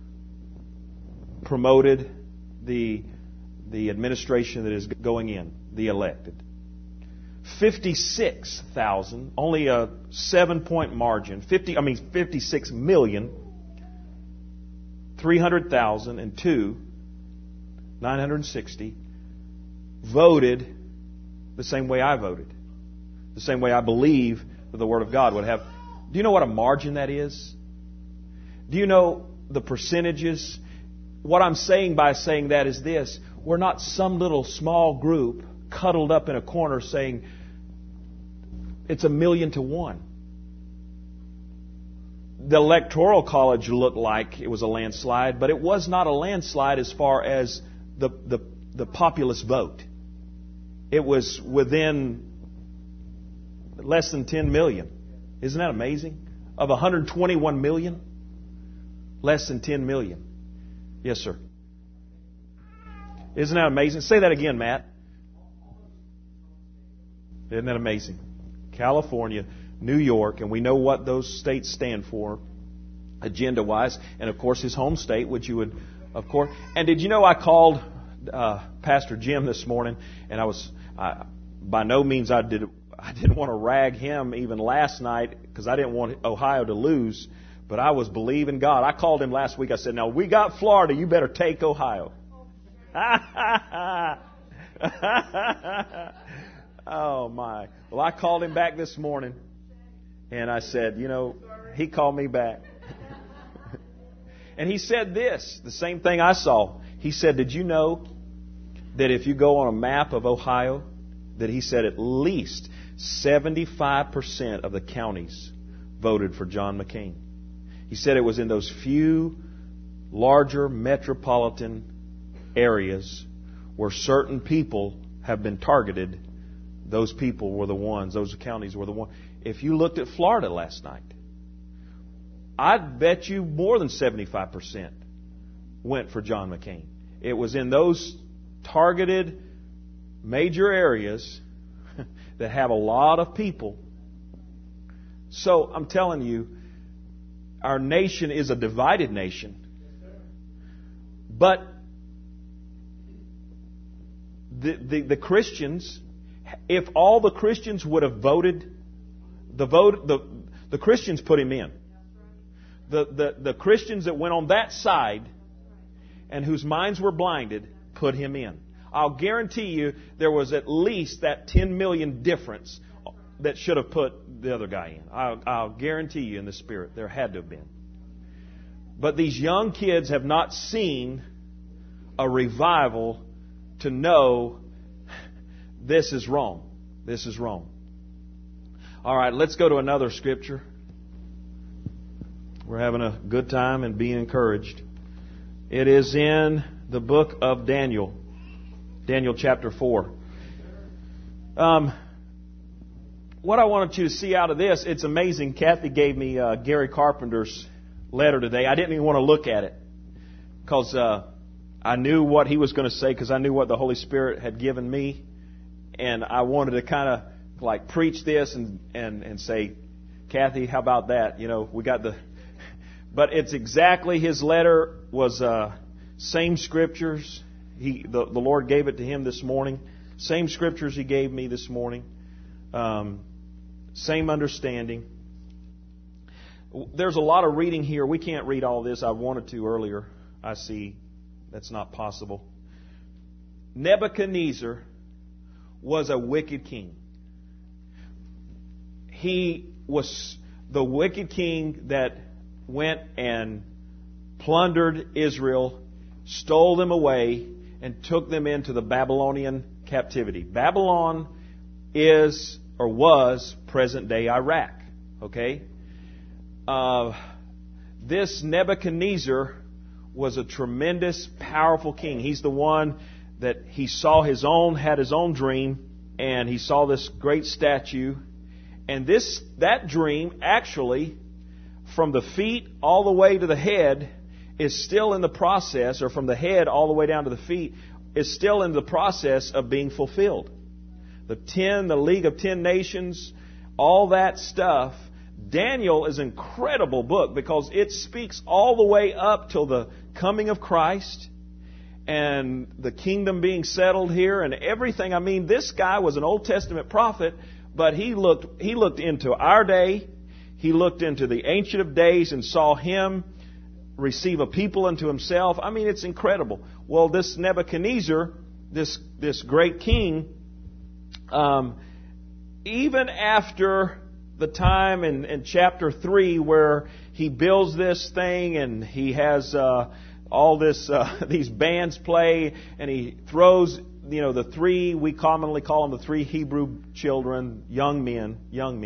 promoted the administration that is going in, the elected. 56,000, only a 7-point margin. 56 million, 300,002, 960 voted the same way I voted, the same way I believe that the Word of God would have. Do you know what a margin that is? Do you know the percentages? What I'm saying by saying that is this: we're not some little small group cuddled up in a corner saying it's 1,000,000 to 1. The Electoral College looked like it was a landslide, but it was not a landslide as far as the populace vote. It was within less than 10 million. Isn't that amazing? Of 121 million, less than 10 million. Yes, sir. Isn't that amazing? Say that again, Matt. Isn't that amazing? California, New York, and we know what those states stand for agenda-wise. And, of course, his home state, which you would, of course. And did you know I called Pastor Jim this morning, and by no means I didn't want to rag him even last night because I didn't want Ohio to lose, but I was believing God. I called him last week. I said, now, we got Florida. You better take Ohio. Oh, my. Well, I called him back this morning, and I said, he called me back. And he said this, the same thing I saw. He said, did you know that if you go on a map of Ohio, that he said at least 75% of the counties voted for John McCain. He said it was in those few larger metropolitan areas where certain people have been targeted. Those people were the ones, those counties were the ones. If you looked at Florida last night, I'd bet you more than 75% went for John McCain. It was in those targeted major areas that have a lot of people. So I'm telling you, our nation is a divided nation. But the Christians, if all the Christians would have voted, the Christians put him in. The Christians that went on that side and whose minds were blinded put him in. I'll guarantee you there was at least that 10 million difference that should have put the other guy in. I'll guarantee you in the spirit there had to have been. But these young kids have not seen a revival to know this is wrong. This is wrong. All right, let's go to another scripture. We're having a good time and be encouraged. It is in the book of Daniel. Daniel chapter 4. What I wanted you to see out of this, it's amazing. Kathy gave me Gary Carpenter's letter today. I didn't even want to look at it because I knew what he was going to say because I knew what the Holy Spirit had given me. And I wanted to kind of like preach this and say, Kathy, how about that? We got the... But it's exactly his letter was same scriptures. The Lord gave it to him this morning. Same scriptures he gave me this morning. Same understanding. There's a lot of reading here. We can't read all this. I wanted to earlier. I see that's not possible. Nebuchadnezzar was a wicked king. He was the wicked king that went and plundered Israel, stole them away, and took them into the Babylonian captivity. Babylon is or was present-day Iraq. Okay? This Nebuchadnezzar was a tremendous, powerful king. He's the one that he had his own dream, and he saw this great statue. And that dream actually, from the feet all the way to the head, is still in the process, or from the head all the way down to the feet, is still in the process of being fulfilled. The League of 10 Nations, all that stuff. Daniel is an incredible book because it speaks all the way up till the coming of Christ and the kingdom being settled here and everything. I mean, this guy was an Old Testament prophet, but he looked into our day. He looked into the Ancient of Days and saw him receive a people unto himself. I mean, it's incredible. Well, this Nebuchadnezzar, this great king, even after the time in chapter 3 where he builds this thing and he has all these bands play and he throws the three, we commonly call them the three Hebrew children, young men,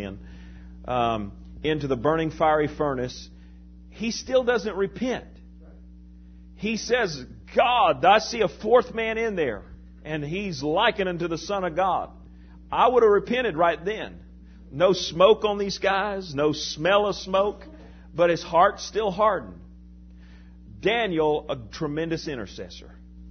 into the burning fiery furnace, he still doesn't repent. He says, God, I see a fourth man in there, and he's likened unto the Son of God. I would have repented right then. No smoke on these guys, no smell of smoke, but his heart's still hardened. Daniel, a tremendous intercessor.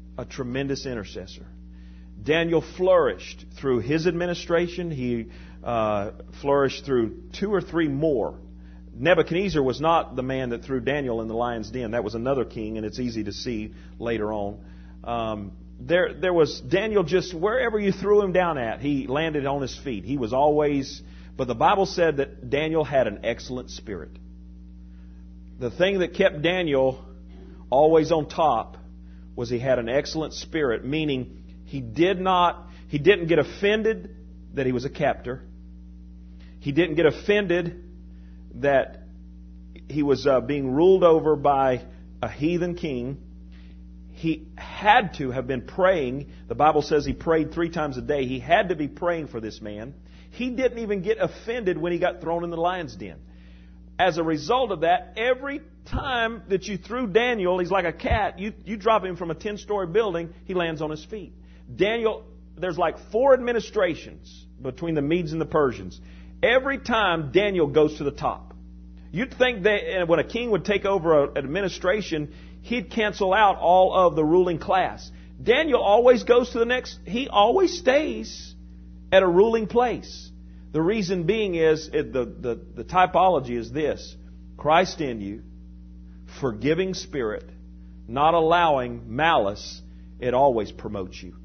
Daniel flourished through his administration. He flourished through 2 or 3 more. Nebuchadnezzar was not the man that threw Daniel in the lion's den. That was another king, and it's easy to see later on. There was Daniel, just wherever you threw him down at, he landed on his feet. He was always... But the Bible said that Daniel had an excellent spirit. The thing that kept Daniel always on top was he had an excellent spirit, meaning he didn't get offended that he was a captor. He didn't get offended that he was being ruled over by a heathen king. He had to have been praying. The Bible says he prayed 3 times a day. He had to be praying for this man. He didn't even get offended when he got thrown in the lion's den. As a result of that, every time that you threw Daniel, he's like a cat. You drop him from a 10-story building, he lands on his feet. Daniel, there's like 4 administrations between the Medes and the Persians. Every time Daniel goes to the top. You'd think that when a king would take over an administration, he'd cancel out all of the ruling class. Daniel always goes to the next. He always stays at a ruling place. The reason being is, the typology is this: Christ in you, forgiving spirit, not allowing malice. It always promotes you.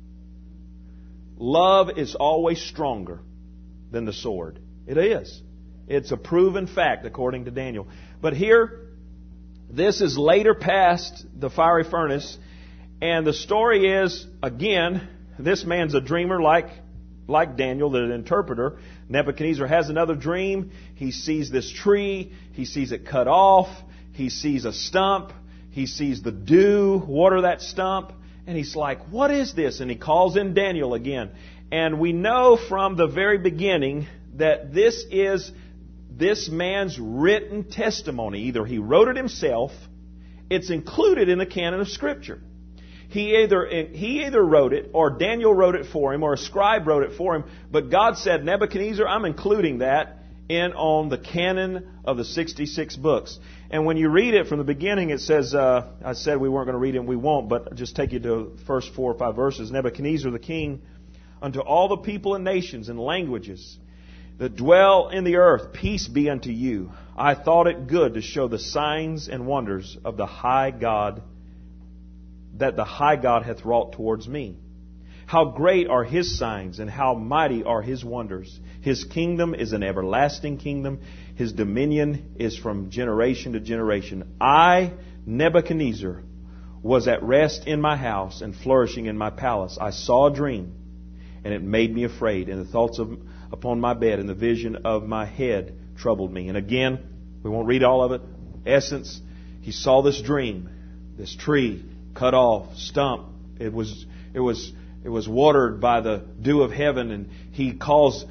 Love is always stronger than the sword. It is. It's a proven fact according to Daniel. But here, this is later past the fiery furnace. And the story is, again, this man's a dreamer like Daniel, the interpreter. Nebuchadnezzar has another dream. He sees this tree. He sees it cut off. He sees a stump. He sees the dew water that stump. And he's like, what is this? And he calls in Daniel again. And we know from the very beginning that this is this man's written testimony. Either he wrote it himself, it's included in the canon of Scripture. He either wrote it, or Daniel wrote it for him, or a scribe wrote it for him. But God said, Nebuchadnezzar, I'm including that on the canon of the 66 books. And when you read it from the beginning, it says, I said we weren't going to read it, and we won't, but I'll just take you to the first 4 or 5 verses. Nebuchadnezzar the king, unto all the people and nations and languages that dwell in the earth, peace be unto you. I thought it good to show the signs and wonders of the high God, that the high God hath wrought towards me. How great are His signs, and how mighty are His wonders. His kingdom is an everlasting kingdom. His dominion is from generation to generation. I, Nebuchadnezzar, was at rest in my house and flourishing in my palace. I saw a dream, and it made me afraid, and the thoughts upon my bed and the vision of my head troubled me. And again, we won't read all of it. Essence, he saw this dream, this tree cut off, stump. It was watered by the dew of heaven, and he calls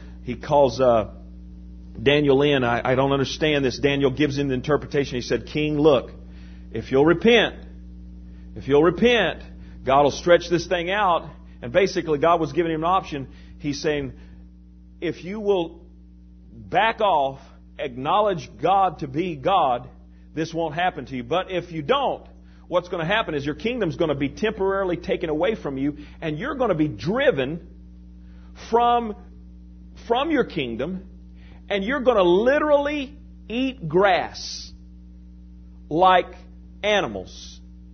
Daniel in. I don't understand this. Daniel gives him the interpretation. He said, King, look, if you'll repent, God will stretch this thing out. And basically, God was giving him an option. He's saying, if you will back off, acknowledge God to be God, this won't happen to you. But if you don't, what's going to happen is your kingdom's going to be temporarily taken away from you, and you're going to be driven from your kingdom, and you're going to literally eat grass like animals.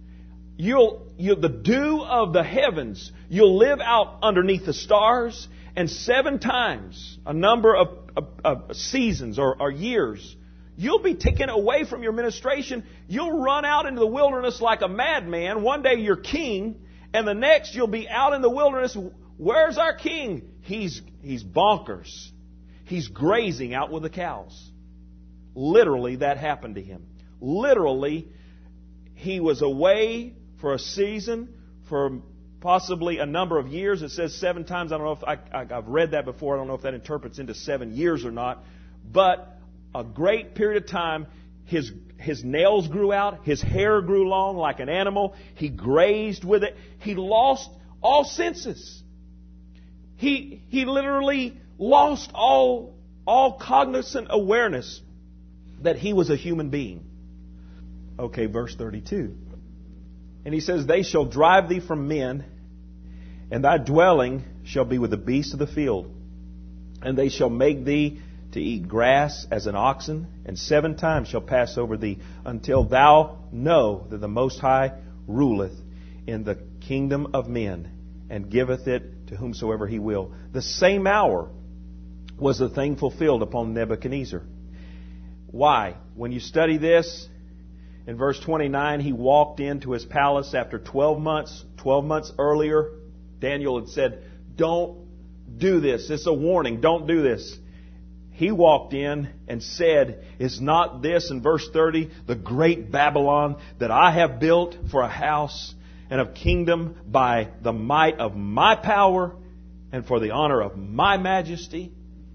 The dew of the heavens, you'll live out underneath the stars, and 7 times a number of seasons or years, you'll be taken away from your ministration. You'll run out into the wilderness like a madman. One day you're king, and the next you'll be out in the wilderness. Where's our king? He's bonkers. He's grazing out with the cows. Literally, that happened to him. Literally, he was away for a season, for possibly a number of years. It says 7 times. I don't know if I've read that before. I don't know if that interprets into 7 years or not. But a great period of time, his nails grew out, his hair grew long like an animal. He grazed with it. He lost all senses. He literally lost all cognizant awareness that he was a human being. Okay, verse 32. And he says, they shall drive thee from men, and thy dwelling shall be with the beasts of the field. And they shall make thee to eat grass as an oxen, and 7 times shall pass over thee, until thou know that the Most High ruleth in the kingdom of men, and giveth it to whomsoever He will. The same hour was the thing fulfilled upon Nebuchadnezzar. Why? When you study this, In verse 29, he walked into his palace after 12 months. 12 months earlier, Daniel had said, don't do this. It's a warning. Don't do this. He walked in and said, is not this, in verse 30, the great Babylon that I have built for a house and a kingdom by the might of my power and for the honor of my majesty?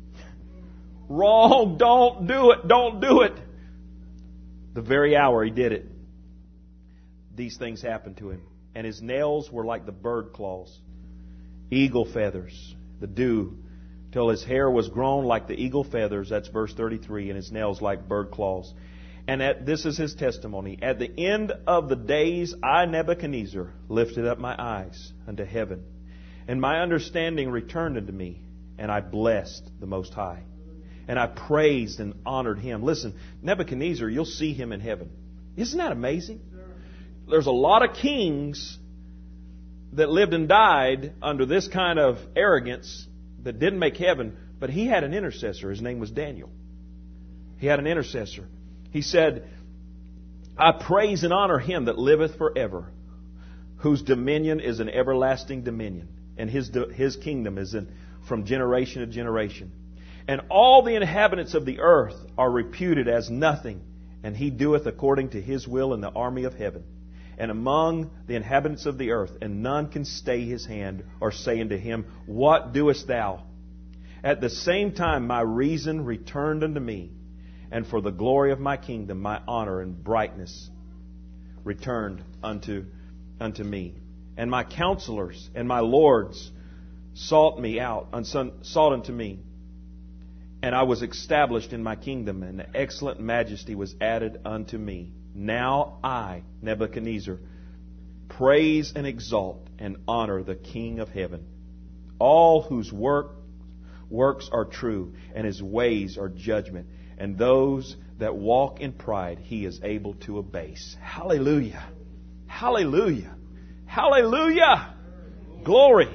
Wrong. Don't do it. Don't do it. The very hour he did it, these things happened to him. And his nails were like the bird claws, eagle feathers, the dew, till his hair was grown like the eagle feathers. That's verse 33. And his nails like bird claws. And this is his testimony. At the end of the days, I, Nebuchadnezzar, lifted up my eyes unto heaven, and my understanding returned unto me, and I blessed the Most High. And I praised and honored Him. Listen, Nebuchadnezzar, you'll see him in heaven. Isn't that amazing? There's a lot of kings that lived and died under this kind of arrogance that didn't make heaven, but he had an intercessor. His name was Daniel. He had an intercessor. He said, I praise and honor Him that liveth forever, whose dominion is an everlasting dominion, and His kingdom is from generation to generation. And all the inhabitants of the earth are reputed as nothing, and He doeth according to His will in the army of heaven, and among the inhabitants of the earth, and none can stay His hand, or say unto Him, what doest thou? At the same time my reason returned unto me, and for the glory of my kingdom my honor and brightness returned unto me. And my counselors and my lords sought unto me. And I was established in my kingdom, and the excellent majesty was added unto me. Now I, Nebuchadnezzar, praise and exalt and honor the King of heaven, all whose works are true, and His ways are judgment. And those that walk in pride He is able to abase. Hallelujah! Hallelujah! Hallelujah! Glory!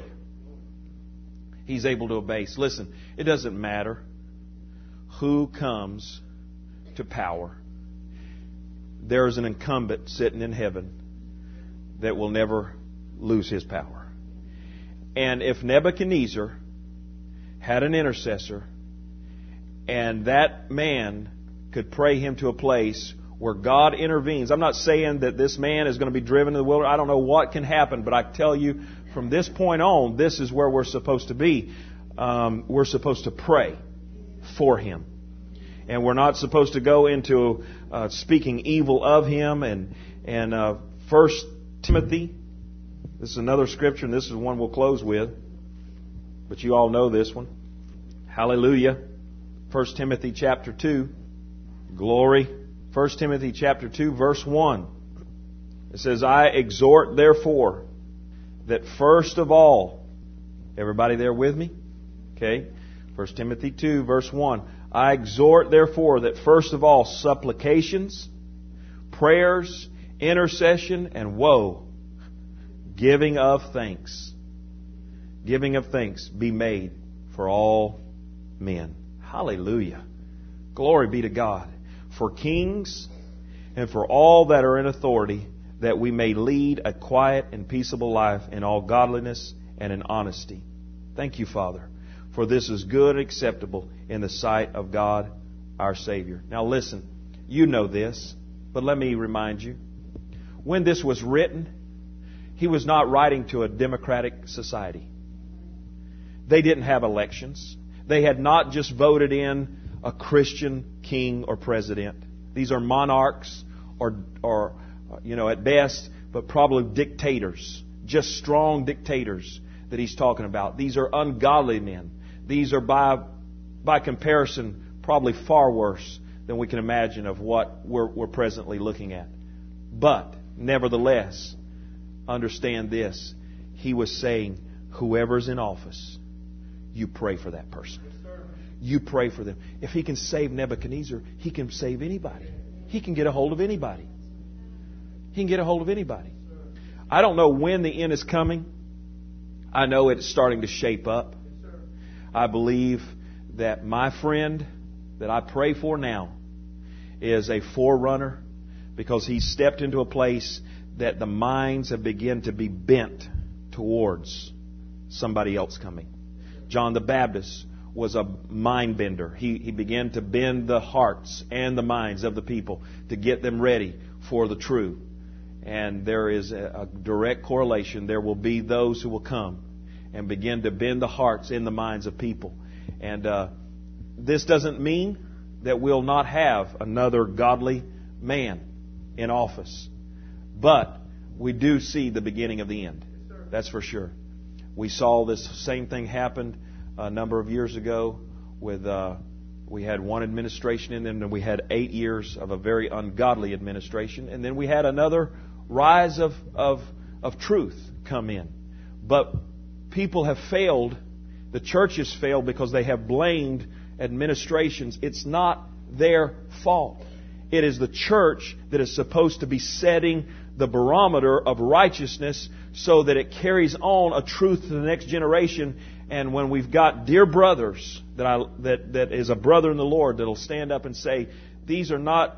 He's able to abase. Listen, it doesn't matter who comes to power. There is an incumbent sitting in heaven that will never lose his power. And if Nebuchadnezzar had an intercessor, and that man could pray him to a place where God intervenes. I'm not saying that this man is going to be driven to the wilderness. I don't know what can happen, but I tell you, from this point on, this is where we're supposed to be. We're supposed to pray for him. And we're not supposed to go into speaking evil of him. And 1 Timothy, this is another scripture, and this is one we'll close with. But you all know this one. Hallelujah. 1 Timothy chapter 2. Glory. 1 Timothy chapter 2, verse 1. It says, I exhort therefore that first of all, everybody there with me? Okay. 1 Timothy 2, verse 1. I exhort therefore that first of all supplications, prayers, intercession, and giving of thanks be made for all men. Hallelujah. Glory be to God. For kings and for all that are in authority, that we may lead a quiet and peaceable life in all godliness and in honesty. Thank you, Father, for this is good and acceptable in the sight of God our Savior. Now listen, you know this, but let me remind you. When this was written, he was not writing to a democratic society. They didn't have elections. They had not just voted in a Christian king or president. These are monarchs or at best, but probably dictators. Just strong dictators that he's talking about. These are ungodly men. These are by comparison probably far worse than we can imagine of what we're presently looking at. But nevertheless, understand this. He was saying, whoever's in office, you pray for that person. You pray for them. If he can save Nebuchadnezzar, he can save anybody. He can get a hold of anybody. He can get a hold of anybody. I don't know when the end is coming. I know it's starting to shape up. I believe that my friend that I pray for now is a forerunner, because he's stepped into a place that the minds have begun to be bent towards somebody else coming. John the Baptist was a mind bender. He began to bend the hearts and the minds of the people to get them ready for the true. And there is a direct correlation. There will be those who will come and begin to bend the hearts and the minds of people. And this doesn't mean that we'll not have another godly man in office. But we do see the beginning of the end. That's for sure. We saw this same thing happen a number of years ago with we had one administration, and then we had 8 years of a very ungodly administration, and then we had another rise of truth come in. But people have failed. The church has failed because they have blamed administrations. It's not their fault. It is the church that is supposed to be setting the barometer of righteousness so that it carries on a truth to the next generation. And when we've got dear brothers that is a brother in the Lord that'll stand up and say, these are not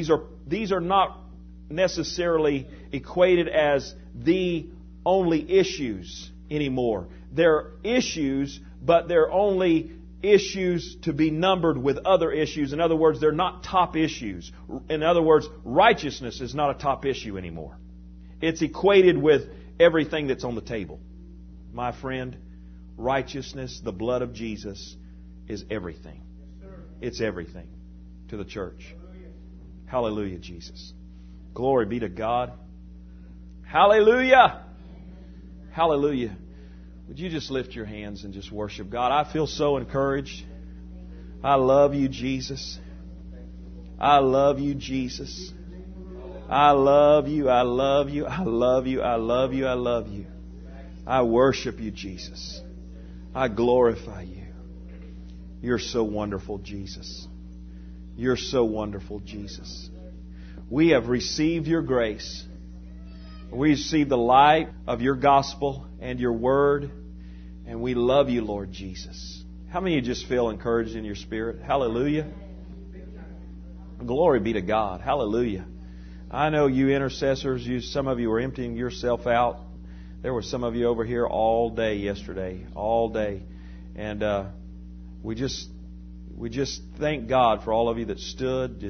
necessarily equated as the only issues anymore. They're issues, but they're only issues to be numbered with other issues. In other words, they're not top issues. In other words, righteousness is not a top issue anymore. It's equated with everything that's on the table. My friend, righteousness, the blood of Jesus, is everything. It's everything to the church. Hallelujah, Jesus. Glory be to God. Hallelujah. Hallelujah. Would you just lift your hands and just worship God? I feel so encouraged. I love you, Jesus. I love you, Jesus. I love you. I love you. I love you. I love you. I love you. I worship you, Jesus. I glorify you. You're so wonderful, Jesus. You're so wonderful, Jesus. We have received your grace. We receive the light of your gospel and your word. And we love you, Lord Jesus. How many of you just feel encouraged in your spirit? Hallelujah. Glory be to God. Hallelujah. I know you intercessors, some of you are emptying yourself out. There were some of you over here all day yesterday. All day. And we just thank God for all of you that stood.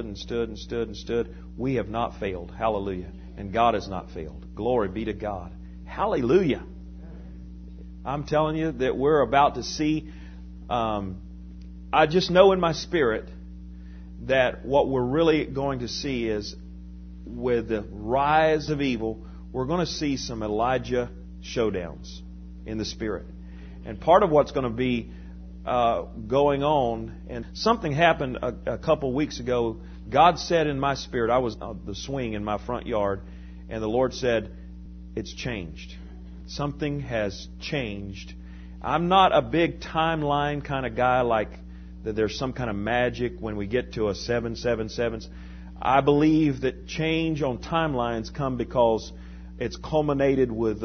We have not failed. Hallelujah. And God has not failed. Glory be to God. Hallelujah. I'm telling you that we're about to see, I just know in my spirit that what we're really going to see is with the rise of evil, we're going to see some Elijah showdowns in the spirit. And part of what's going to be going on, and something happened a couple weeks ago. God said in my spirit, I was on the swing in my front yard, and the Lord said, it's changed. Something has changed. I'm not a big timeline kind of guy like that there's some kind of magic when we get to a 777. I believe that change on timelines come because it's culminated with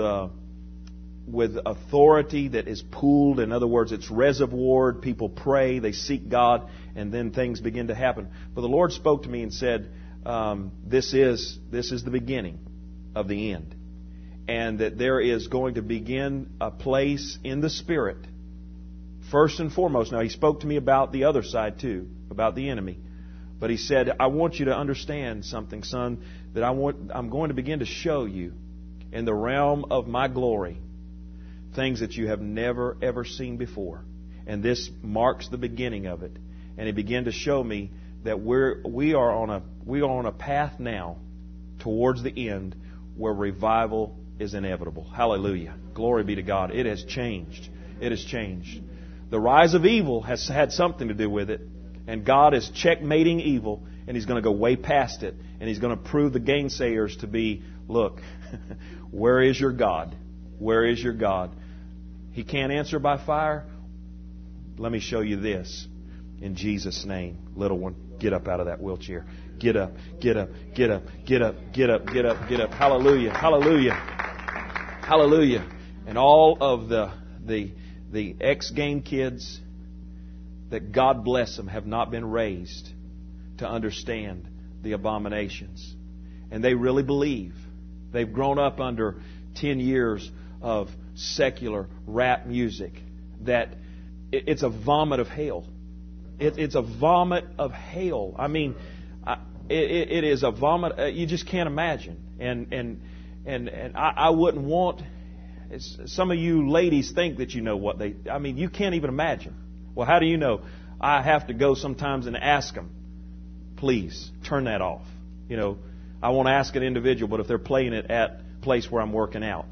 authority that is pooled. In other words, it's reservoired. People pray, they seek God, and then things begin to happen. But the Lord spoke to me and said, this is the beginning of the end. And that there is going to begin a place in the Spirit, first and foremost. Now, He spoke to me about the other side too, about the enemy. But He said, I want you to understand something, son, that I'm going to begin to show you in the realm of my glory things that you have never, ever seen before. And this marks the beginning of it. And He began to show me that we are on a path now towards the end where revival is inevitable. Hallelujah. Glory be to God. It has changed. It has changed. The rise of evil has had something to do with it. And God is checkmating evil. And He's going to go way past it. And He's going to prove the gainsayers to be, look, where is your God? Where is your God? He can't answer by fire. Let me show you this. In Jesus' name, little one, get up out of that wheelchair. Get up, get up, get up, get up, get up, get up, get up. Hallelujah, hallelujah, hallelujah. And all of the X-Game kids, that God bless them, have not been raised to understand the abominations. And they really believe. They've grown up under 10 years of secular rap music that it's a vomit of hell. It's a vomit of hell. I mean, it is a vomit. You just can't imagine. And I wouldn't want. Some of you ladies think that you know what they. I mean, you can't even imagine. Well, how do you know? I have to go sometimes and ask them, please turn that off. You know, I won't ask an individual, but if they're playing it at a place where I'm working out,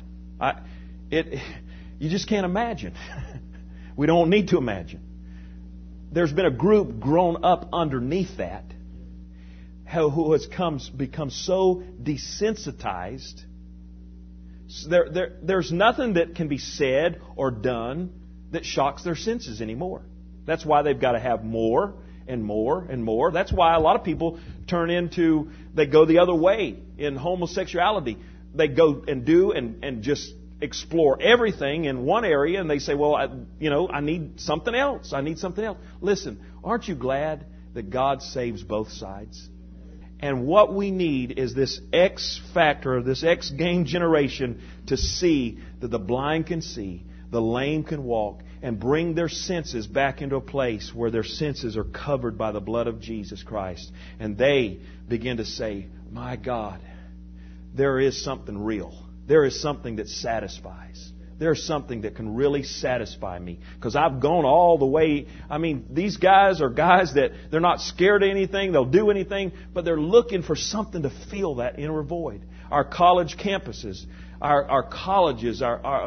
you just can't imagine. We don't need to imagine. There's been a group grown up underneath that who has become so desensitized. There's nothing that can be said or done that shocks their senses anymore. That's why they've got to have more and more and more. That's why a lot of people they go the other way in homosexuality. They go and do and just explore everything in one area, and they say, well, I need something else. I need something else. Listen, aren't you glad that God saves both sides? And what we need is this X factor, this X game generation to see that the blind can see, the lame can walk, and bring their senses back into a place where their senses are covered by the blood of Jesus Christ. And they begin to say, my God, there is something real. There is something that satisfies. There's something that can really satisfy me. Because I've gone all the way. I mean, these guys are guys that they're not scared of anything. They'll do anything. But they're looking for something to fill that inner void. Our college campuses, our colleges,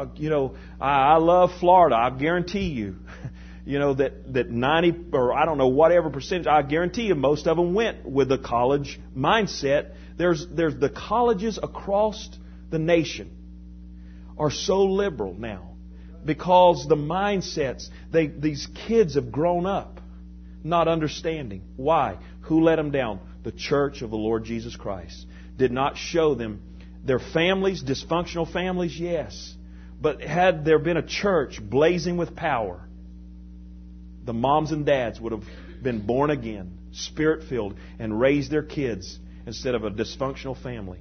I love Florida. I guarantee you, that 90 or I don't know whatever percentage, I guarantee you most of them went with the college mindset. There's the colleges across the nation are so liberal now because the mindsets, these kids have grown up not understanding. Why? Who let them down? The church of the Lord Jesus Christ did not show them their families, dysfunctional families, yes. But had there been a church blazing with power, the moms and dads would have been born again, Spirit-filled, and raised their kids instead of a dysfunctional family.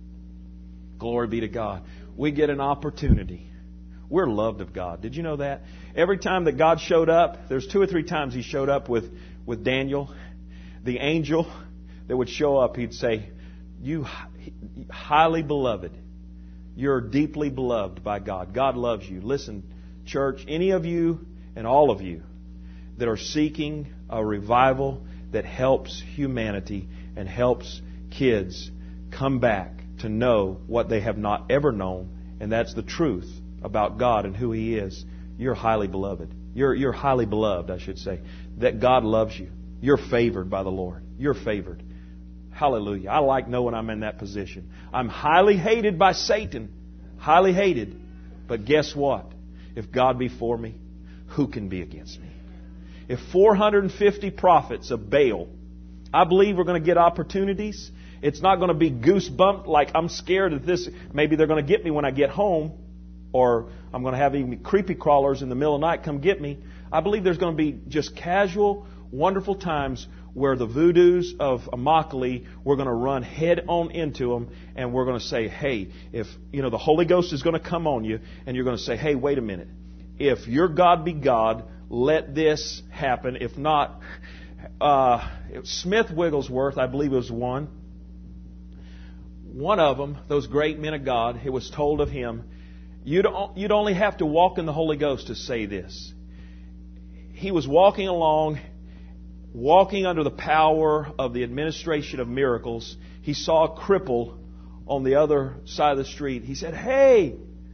Glory be to God. We get an opportunity. We're loved of God. Did you know that? Every time that God showed up, there's 2 or 3 times He showed up with Daniel. The angel that would show up, he'd say, you highly beloved. You're deeply beloved by God. God loves you. Listen, church, any of you and all of you that are seeking a revival that helps humanity and helps kids come back to know what they have not ever known, and that's the truth about God and who He is. You're highly beloved. You're highly beloved, I should say. That God loves you. You're favored by the Lord. You're favored. Hallelujah. I like knowing I'm in that position. I'm highly hated by Satan. Highly hated. But guess what? If God be for me, who can be against me? If 450 prophets of Baal, I believe we're going to get opportunities. It's not going to be goosebumped like I'm scared of this. Maybe they're going to get me when I get home. Or I'm going to have even creepy crawlers in the middle of the night come get me. I believe there's going to be just casual, wonderful times where the voodoos of Immokalee, we're going to run head on into them, and we're going to say, hey, if the Holy Ghost is going to come on you, and you're going to say, hey, wait a minute. If your God be God, let this happen. If not, Smith Wigglesworth, I believe it was one of them, those great men of God, it was told of him, you'd only have to walk in the Holy Ghost to say this. He was walking along, walking under the power of the administration of miracles. He saw a cripple on the other side of the street. He said, hey,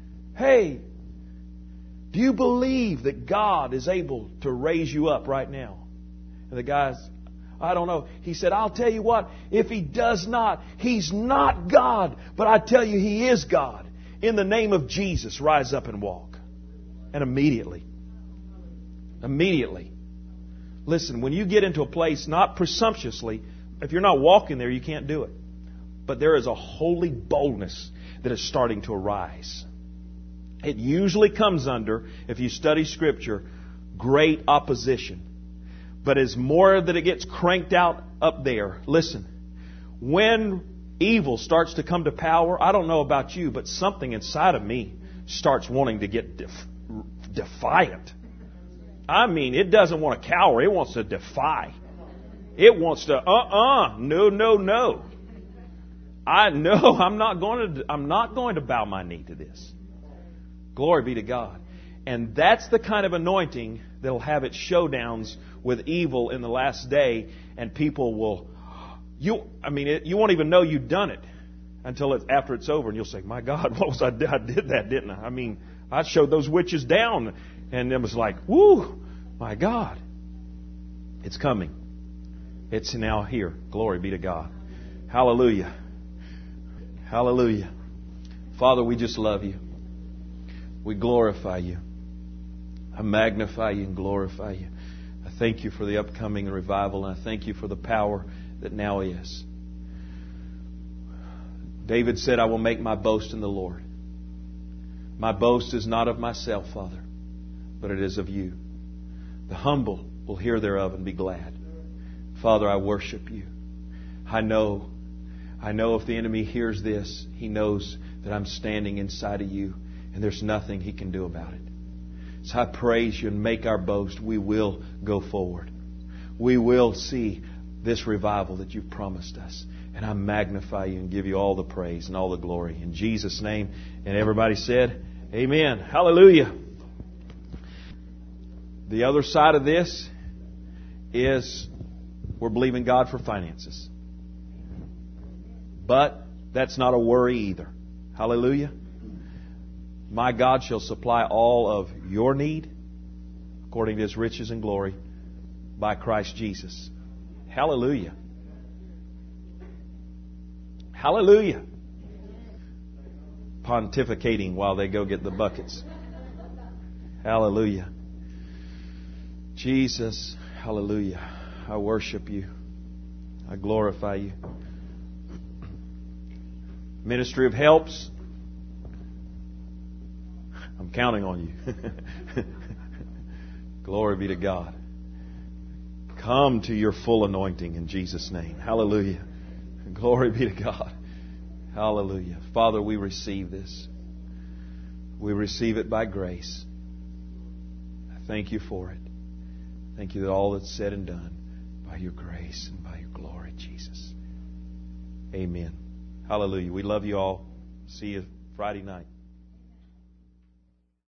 do you believe that God is able to raise you up right now? And the guy's, I don't know. He said, I'll tell you what, if He does not, He's not God. But I tell you, He is God. In the name of Jesus, rise up and walk. And immediately. Listen, when you get into a place, not presumptuously, if you're not walking there, you can't do it. But there is a holy boldness that is starting to arise. It usually comes under, if you study Scripture, great opposition. But as more that it gets cranked out up there, listen, When evil starts to come to power, I don't know about you, but something inside of me starts wanting to get defiant. I mean, it doesn't want to cower. It wants to defy. It wants to, no. I know I'm not going to bow my knee to this. Glory be to God. And that's the kind of anointing that'll have its showdowns with evil in the last day, and people will, you won't even know you've done it until after it's over, and you'll say, my God, what was I did that, didn't I? I mean, I showed those witches down, and it was like, whoo, my God. It's coming. It's now here. Glory be to God. Hallelujah. Hallelujah. Father, we just love you. We glorify you. I magnify you and glorify you. I thank you for the upcoming revival, and I thank you for the power that now is. David said, I will make my boast in the Lord. My boast is not of myself, Father, but it is of you. The humble will hear thereof and be glad. Father, I worship you. I know if the enemy hears this, he knows that I'm standing inside of you, and there's nothing he can do about it. So I praise you and make our boast. We will go forward. We will see this revival that you've promised us. And I magnify you and give you all the praise and all the glory. In Jesus' name. And everybody said, amen. Hallelujah. The other side of this is we're believing God for finances. But that's not a worry either. Hallelujah. My God shall supply all of your need according to His riches and glory by Christ Jesus. Hallelujah. Hallelujah. Pontificating while they go get the buckets. Hallelujah. Jesus, hallelujah. I worship you. I glorify you. Ministry of Helps. I'm counting on you. Glory be to God. Come to your full anointing in Jesus' name. Hallelujah. Glory be to God. Hallelujah. Father, we receive this. We receive it by grace. I thank you for it. Thank you that all that's said and done by your grace and by your glory, Jesus. Amen. Hallelujah. We love you all. See you Friday night.